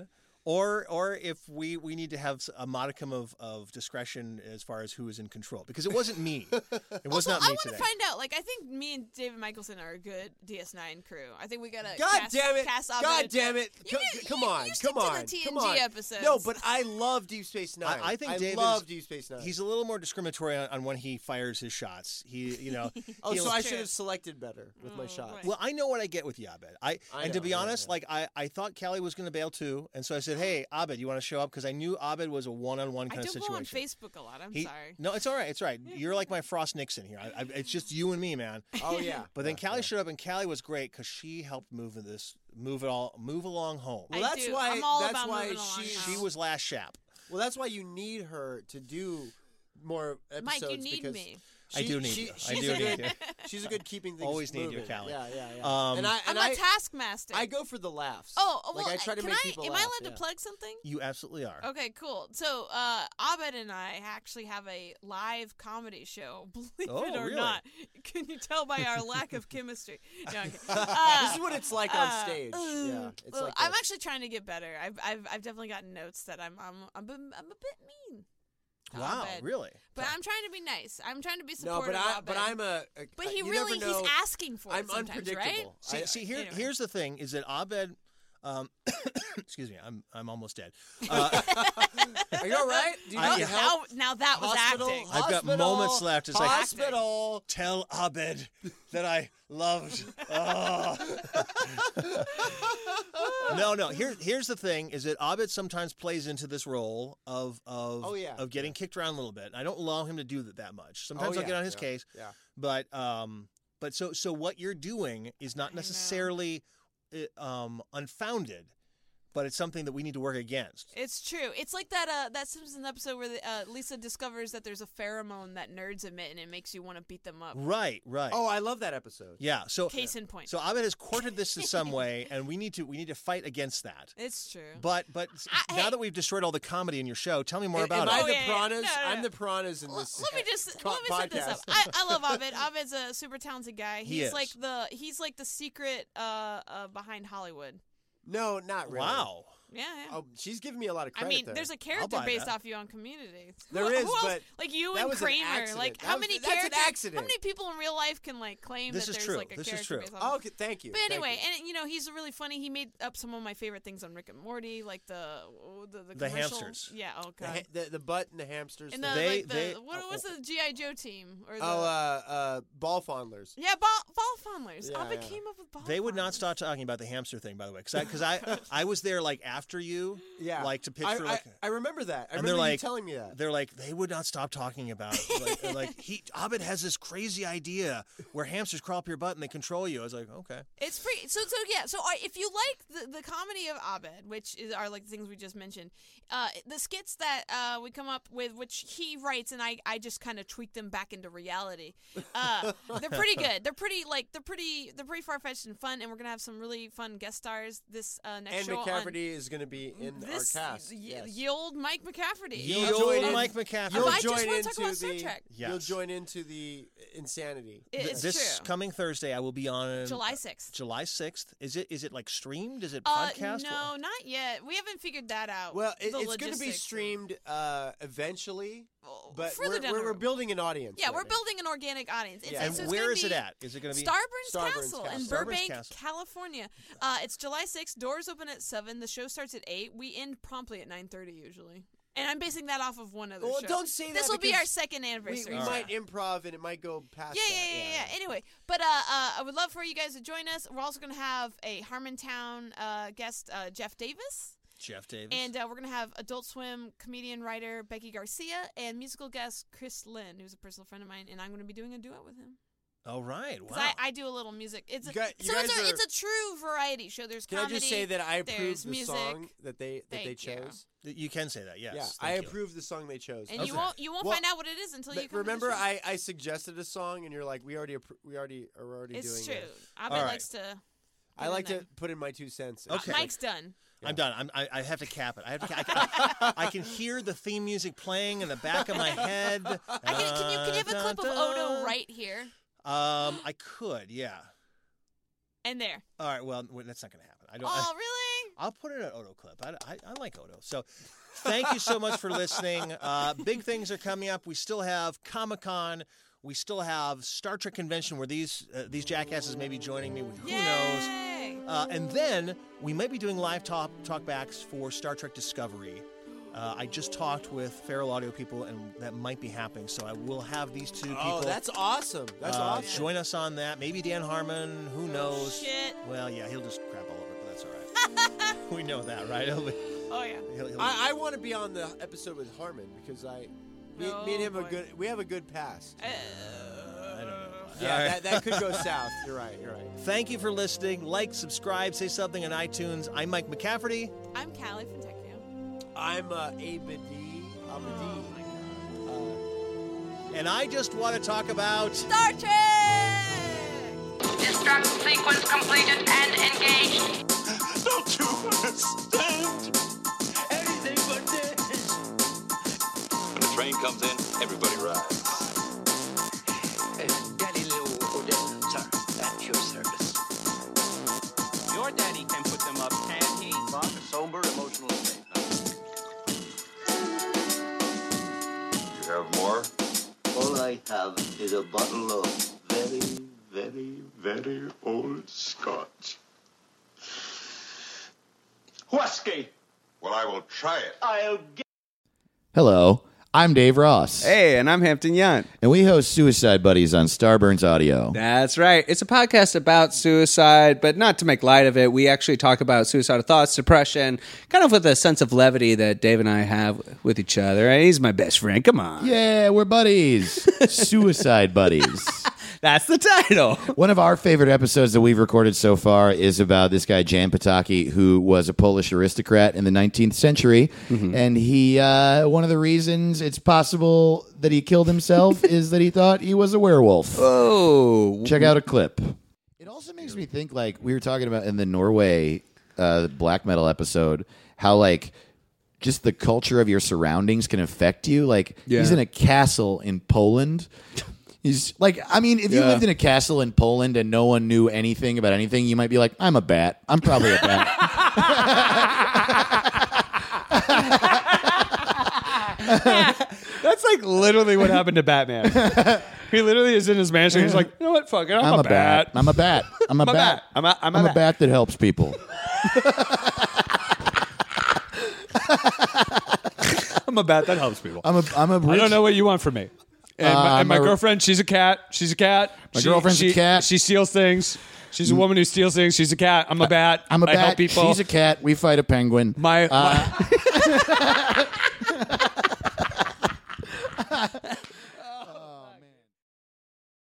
Or or if we, we need to have a modicum of, of discretion as far as who is in control. Because it wasn't me. It was also, not I me want today. to find out. Like, I think me and David Michelson are a good D S nine crew. I think we gotta. God cast, damn it! Cast God Abed. damn it! You, Co- you, come you, on, you stick come on, to the T N G come on. episodes. No, but I love Deep Space Nine. I, I think I David love is- Deep Space Nine. He's a little more discriminatory on, on when he fires his shots. He, you know. oh, he'll- so I True. should have selected better with my Oh, shots. boy. Well, I know what I get with you, Abed. I, I and to know, be yeah, honest, yeah. like I, I thought Callie was going to bail too, and so I said, "Hey, Abed, you want to show up?" Because I knew Abed was a one-on-one I kind do of go on situation. Facebook a lot. I'm He- sorry. No, it's all right. It's all right. You're like my Frost Nixon here. I, I, it's just you and me, man. Oh yeah. But then Yeah, Callie yeah. showed up, and Callie was great because she helped move this, move it all, move along home. Well, I that's do. why. I'm all that's about why moving along she. now. She was last shap. Well, that's why you need her to do more episodes. Mike, you need because me. I she- do need she, you. I she's do a need good, you. She's a good keeping things Always need you, moving. Callie. Yeah, yeah, yeah. Um, and I I'm and a I, taskmaster. I go for the laughs. Oh, well, like I try to can make I, people am laugh. I allowed yeah. to plug something? You absolutely are. Okay, cool. So, uh, Abed and I actually have a live comedy show. Believe Oh, it or really? not, can you tell by our lack of chemistry? No, okay. uh, This is what it's like on uh, stage. uh, yeah, it's well, like I'm this. actually trying to get better. I've, I've, I've definitely gotten notes that I'm, I'm, I'm, a- I'm a bit mean. to Wow, Abed. really? But I'm trying to be nice. I'm trying to be no, supportive. but I, of but Abed. I'm a. a But he you really, never know. he's asking for I'm it sometimes, right? unpredictable. See, I, see here, anyway. here's the thing: is that Abed? Um, excuse me, I'm I'm almost dead. Uh, Are you all right? Do you I- need yeah. help? Now, now that was Hospital? acting. I've got Hospital, moments left. It's like- hospital. Tell Abed that I loved. Oh. no, no. Here, here's the thing: is that Abed sometimes plays into this role of of Oh, yeah. of getting kicked around a little bit. I don't allow him to do that that much. Sometimes Oh, I'll get yeah, on his yeah, case, Yeah. but um, but so so what you're doing is not I know. necessarily uh, um unfounded, but it's something that we need to work against. It's true. It's like that uh, that Simpsons episode where the, uh, Lisa discovers that there's a pheromone that nerds emit and it makes you want to beat them up. Right, right. Oh, I love that episode. yeah. So Case in point. so Abed has courted this in some way, and we need to we need to fight against that. It's true. But but I- now hey. that we've destroyed all the comedy in your show, tell me more Am- about Am it. I Oh, the yeah, yeah. piranhas? No, no, I'm no. the piranhas in L- this. let me just co- let me set this up. podcast. I, I love Abed. Abed's a super talented guy. He He's is. like the he's like the secret uh, uh behind Hollywood. No, not really. Wow. Yeah, yeah. Oh, she's giving me a lot of I credit mean, there. there's a character buy based that. off you on Community. There who, is, who else? but like you that and was an Kramer. accident. Like That how was- many that's an characters? accident. How many people in real life can like claim This that is there's true. like a This is character true. based on? Oh, okay, thank you. But Thank anyway, you. and you know he's really funny. He made up some of my favorite things on Rick and Morty, like the oh, the the, The commercial- hamsters. Yeah. Oh the, god. ha- the the butt and the hamsters. And thing. the They- like the they- what oh, was the G I Joe team or the oh, uh, uh, ball fondlers. yeah ball ball fondlers. Yeah, Abed yeah. came up with ball. They would not fondlers. stop talking about the hamster thing, by the way, because I because I, I was there like after you, Yeah, like to picture I, like. I, I remember that. I And remember they're you like- telling me that. They're like they would not stop talking about it. like, like he Abed has this crazy idea where hamsters crawl up your butt and they control you. I was like, okay. It's pretty. So so yeah. So I, if you like the, the comedy of Abed, which is are like the things we just mentioned, uh, the skits that uh, we come up with, which he writes, and I, I just kind of tweak them back into reality. Uh, they're pretty good. They're pretty like they're pretty they're pretty far fetched and fun, and we're gonna have some really fun guest stars this uh, next And show on McCafferty is going to be in this our cast. y- yes. ye old Mike McCafferty. Ye You'll old join in- Mike McCaffrey. You'll I just join wanna talk into about Star the. Trek. Yes. You'll join into the insanity. It- it's this true. coming Thursday, I will be on July sixth. July sixth. Is it is it like streamed? Is it Uh, podcast? no, not yet. We haven't figured that out. Well, it, the it's going to be logistics. streamed uh, eventually, Oh, but further we're, down we're, the we're road. building an audience. Yeah, we're right now. building an organic audience. It's, Yeah. And so it's where gonna is it be at? Is it going to be? Starburns, Starburns Castle Castle. in Starburns Burbank, Castle. California. Uh, it's July sixth. Doors open at seven. The show starts at eight. We end promptly at nine thirty usually. And I'm basing that off of one other Well, show. don't say that This will be because our second We, anniversary. we All might right. improv and it might go past Yeah, that. yeah, yeah, yeah. Anyway, but uh, uh, I would love for you guys to join us. We're also going to have a Harmontown uh, guest, uh, Jeff Davis. Jeff Davis. And uh, we're going to have Adult Swim comedian, writer Becky Garcia, and musical guest Chris Lynn, who's a personal friend of mine, and I'm going to be doing a duet with him. oh right, wow. Because I, I do a little music. It's a, You guys- you so it's guys a, are- it's a true variety show. There's Can comedy. I just say that I approve there's the music. song that they that they Thank you. chose? you can say that. Yes. yeah, thank I you. approve the song they chose. And you Okay. won't you won't Well, find out what it is until you But come remember, to the show. I, I suggested a song, and you're like, we already appro- we already are already It's doing true. it. Abed All right. likes to. I get like in to put in my two cents. there. Okay. Mike's done. I'm done. I'm, I, I have to cap it. I have to. Ca- I, can, I can hear the theme music playing in the back of my head. I can, can you can you have a clip of Odo right here Um, I could. Yeah. and there? All right. Well, wait, that's not going to happen. I don't. Oh really? I'll put in an Odo clip. I, I, I like Odo. So thank you so much for listening. Uh, big things are coming up. We still have Comic-Con. We still have Star Trek Convention where these uh, these jackasses may be joining me. Who Yay! knows? Uh, and then we might be doing live talk talkbacks for Star Trek Discovery. Uh, I just talked with Feral Audio people, and that might be happening. So I will have these two people. Oh, that's awesome. That's uh, awesome. Join us on that. Maybe Dan Harmon. Who knows? Shit. Well, yeah, he'll just crap all over it, but that's all right. We know that, right? He'll be, Oh yeah. he'll, he'll, I, I want to be on the episode with Harmon because I, me, Oh, me and him boy. are good. We have a good past. Uh, I don't know. Yeah, All right. that, that could go south. You're right. You're right. Thank you for listening. Like, subscribe, say something on iTunes. I'm Mike McCafferty. I'm Callie Fontecchio. I'm uh, Abedi. Abedi. Uh, And I just want to talk about... Star Trek! Destruct sequence completed and engaged. Don't you understand? Anything but this. When the train comes in, everybody rides. Galileo Odell, sir, at your service. Your daddy can put them up, can't he? Mark, a somber, emotional state. You have more? All I have is a bottle of very, Very, very old scotch. Whiskey! Well, I will try it. I'll get. Hello, I'm Dave Ross. Hey, and I'm Hampton Yount. And we host Suicide Buddies on Starburns Audio. That's right. It's a podcast about suicide, but not to make light of it. We actually talk about suicidal thoughts, depression, kind of with a sense of levity that Dave and I have with each other. He's my best friend. Come on. Yeah, we're buddies. Suicide Buddies. That's the title. One of our favorite episodes that we've recorded so far is about this guy, Jan Pataki, who was a Polish aristocrat in the nineteenth century. Mm-hmm. And he, uh, one of the reasons it's possible that he killed himself is that he thought he was a werewolf. Oh. Check out a clip. It also makes me think, like, we were talking about in the Norway uh, black metal episode, how, like, just the culture of your surroundings can affect you. Like, Yeah. he's in a castle in Poland. He's like, I mean, if you Yeah. lived in a castle in Poland and no one knew anything about anything, you might be like, I'm a bat. I'm probably a bat. That's like literally what happened to Batman. He literally is in his mansion. He's like, you know what? Fuck it. I'm, I'm a, a bat. bat. I'm a bat. I'm a I'm a bat. bat. I'm a, I'm a I'm a bat. bat that helps people. I'm a bat that helps people. I'm a. I'm a. Rich, I don't know what you want from me. And Uh, my, and my I'm a- girlfriend, she's a cat. She's a cat. My She- girlfriend's a she- cat. She steals things. She's a woman who steals things. She's a cat. I'm a bat. I'm a I help bat. people. She's a cat. We fight a penguin. my, Uh, my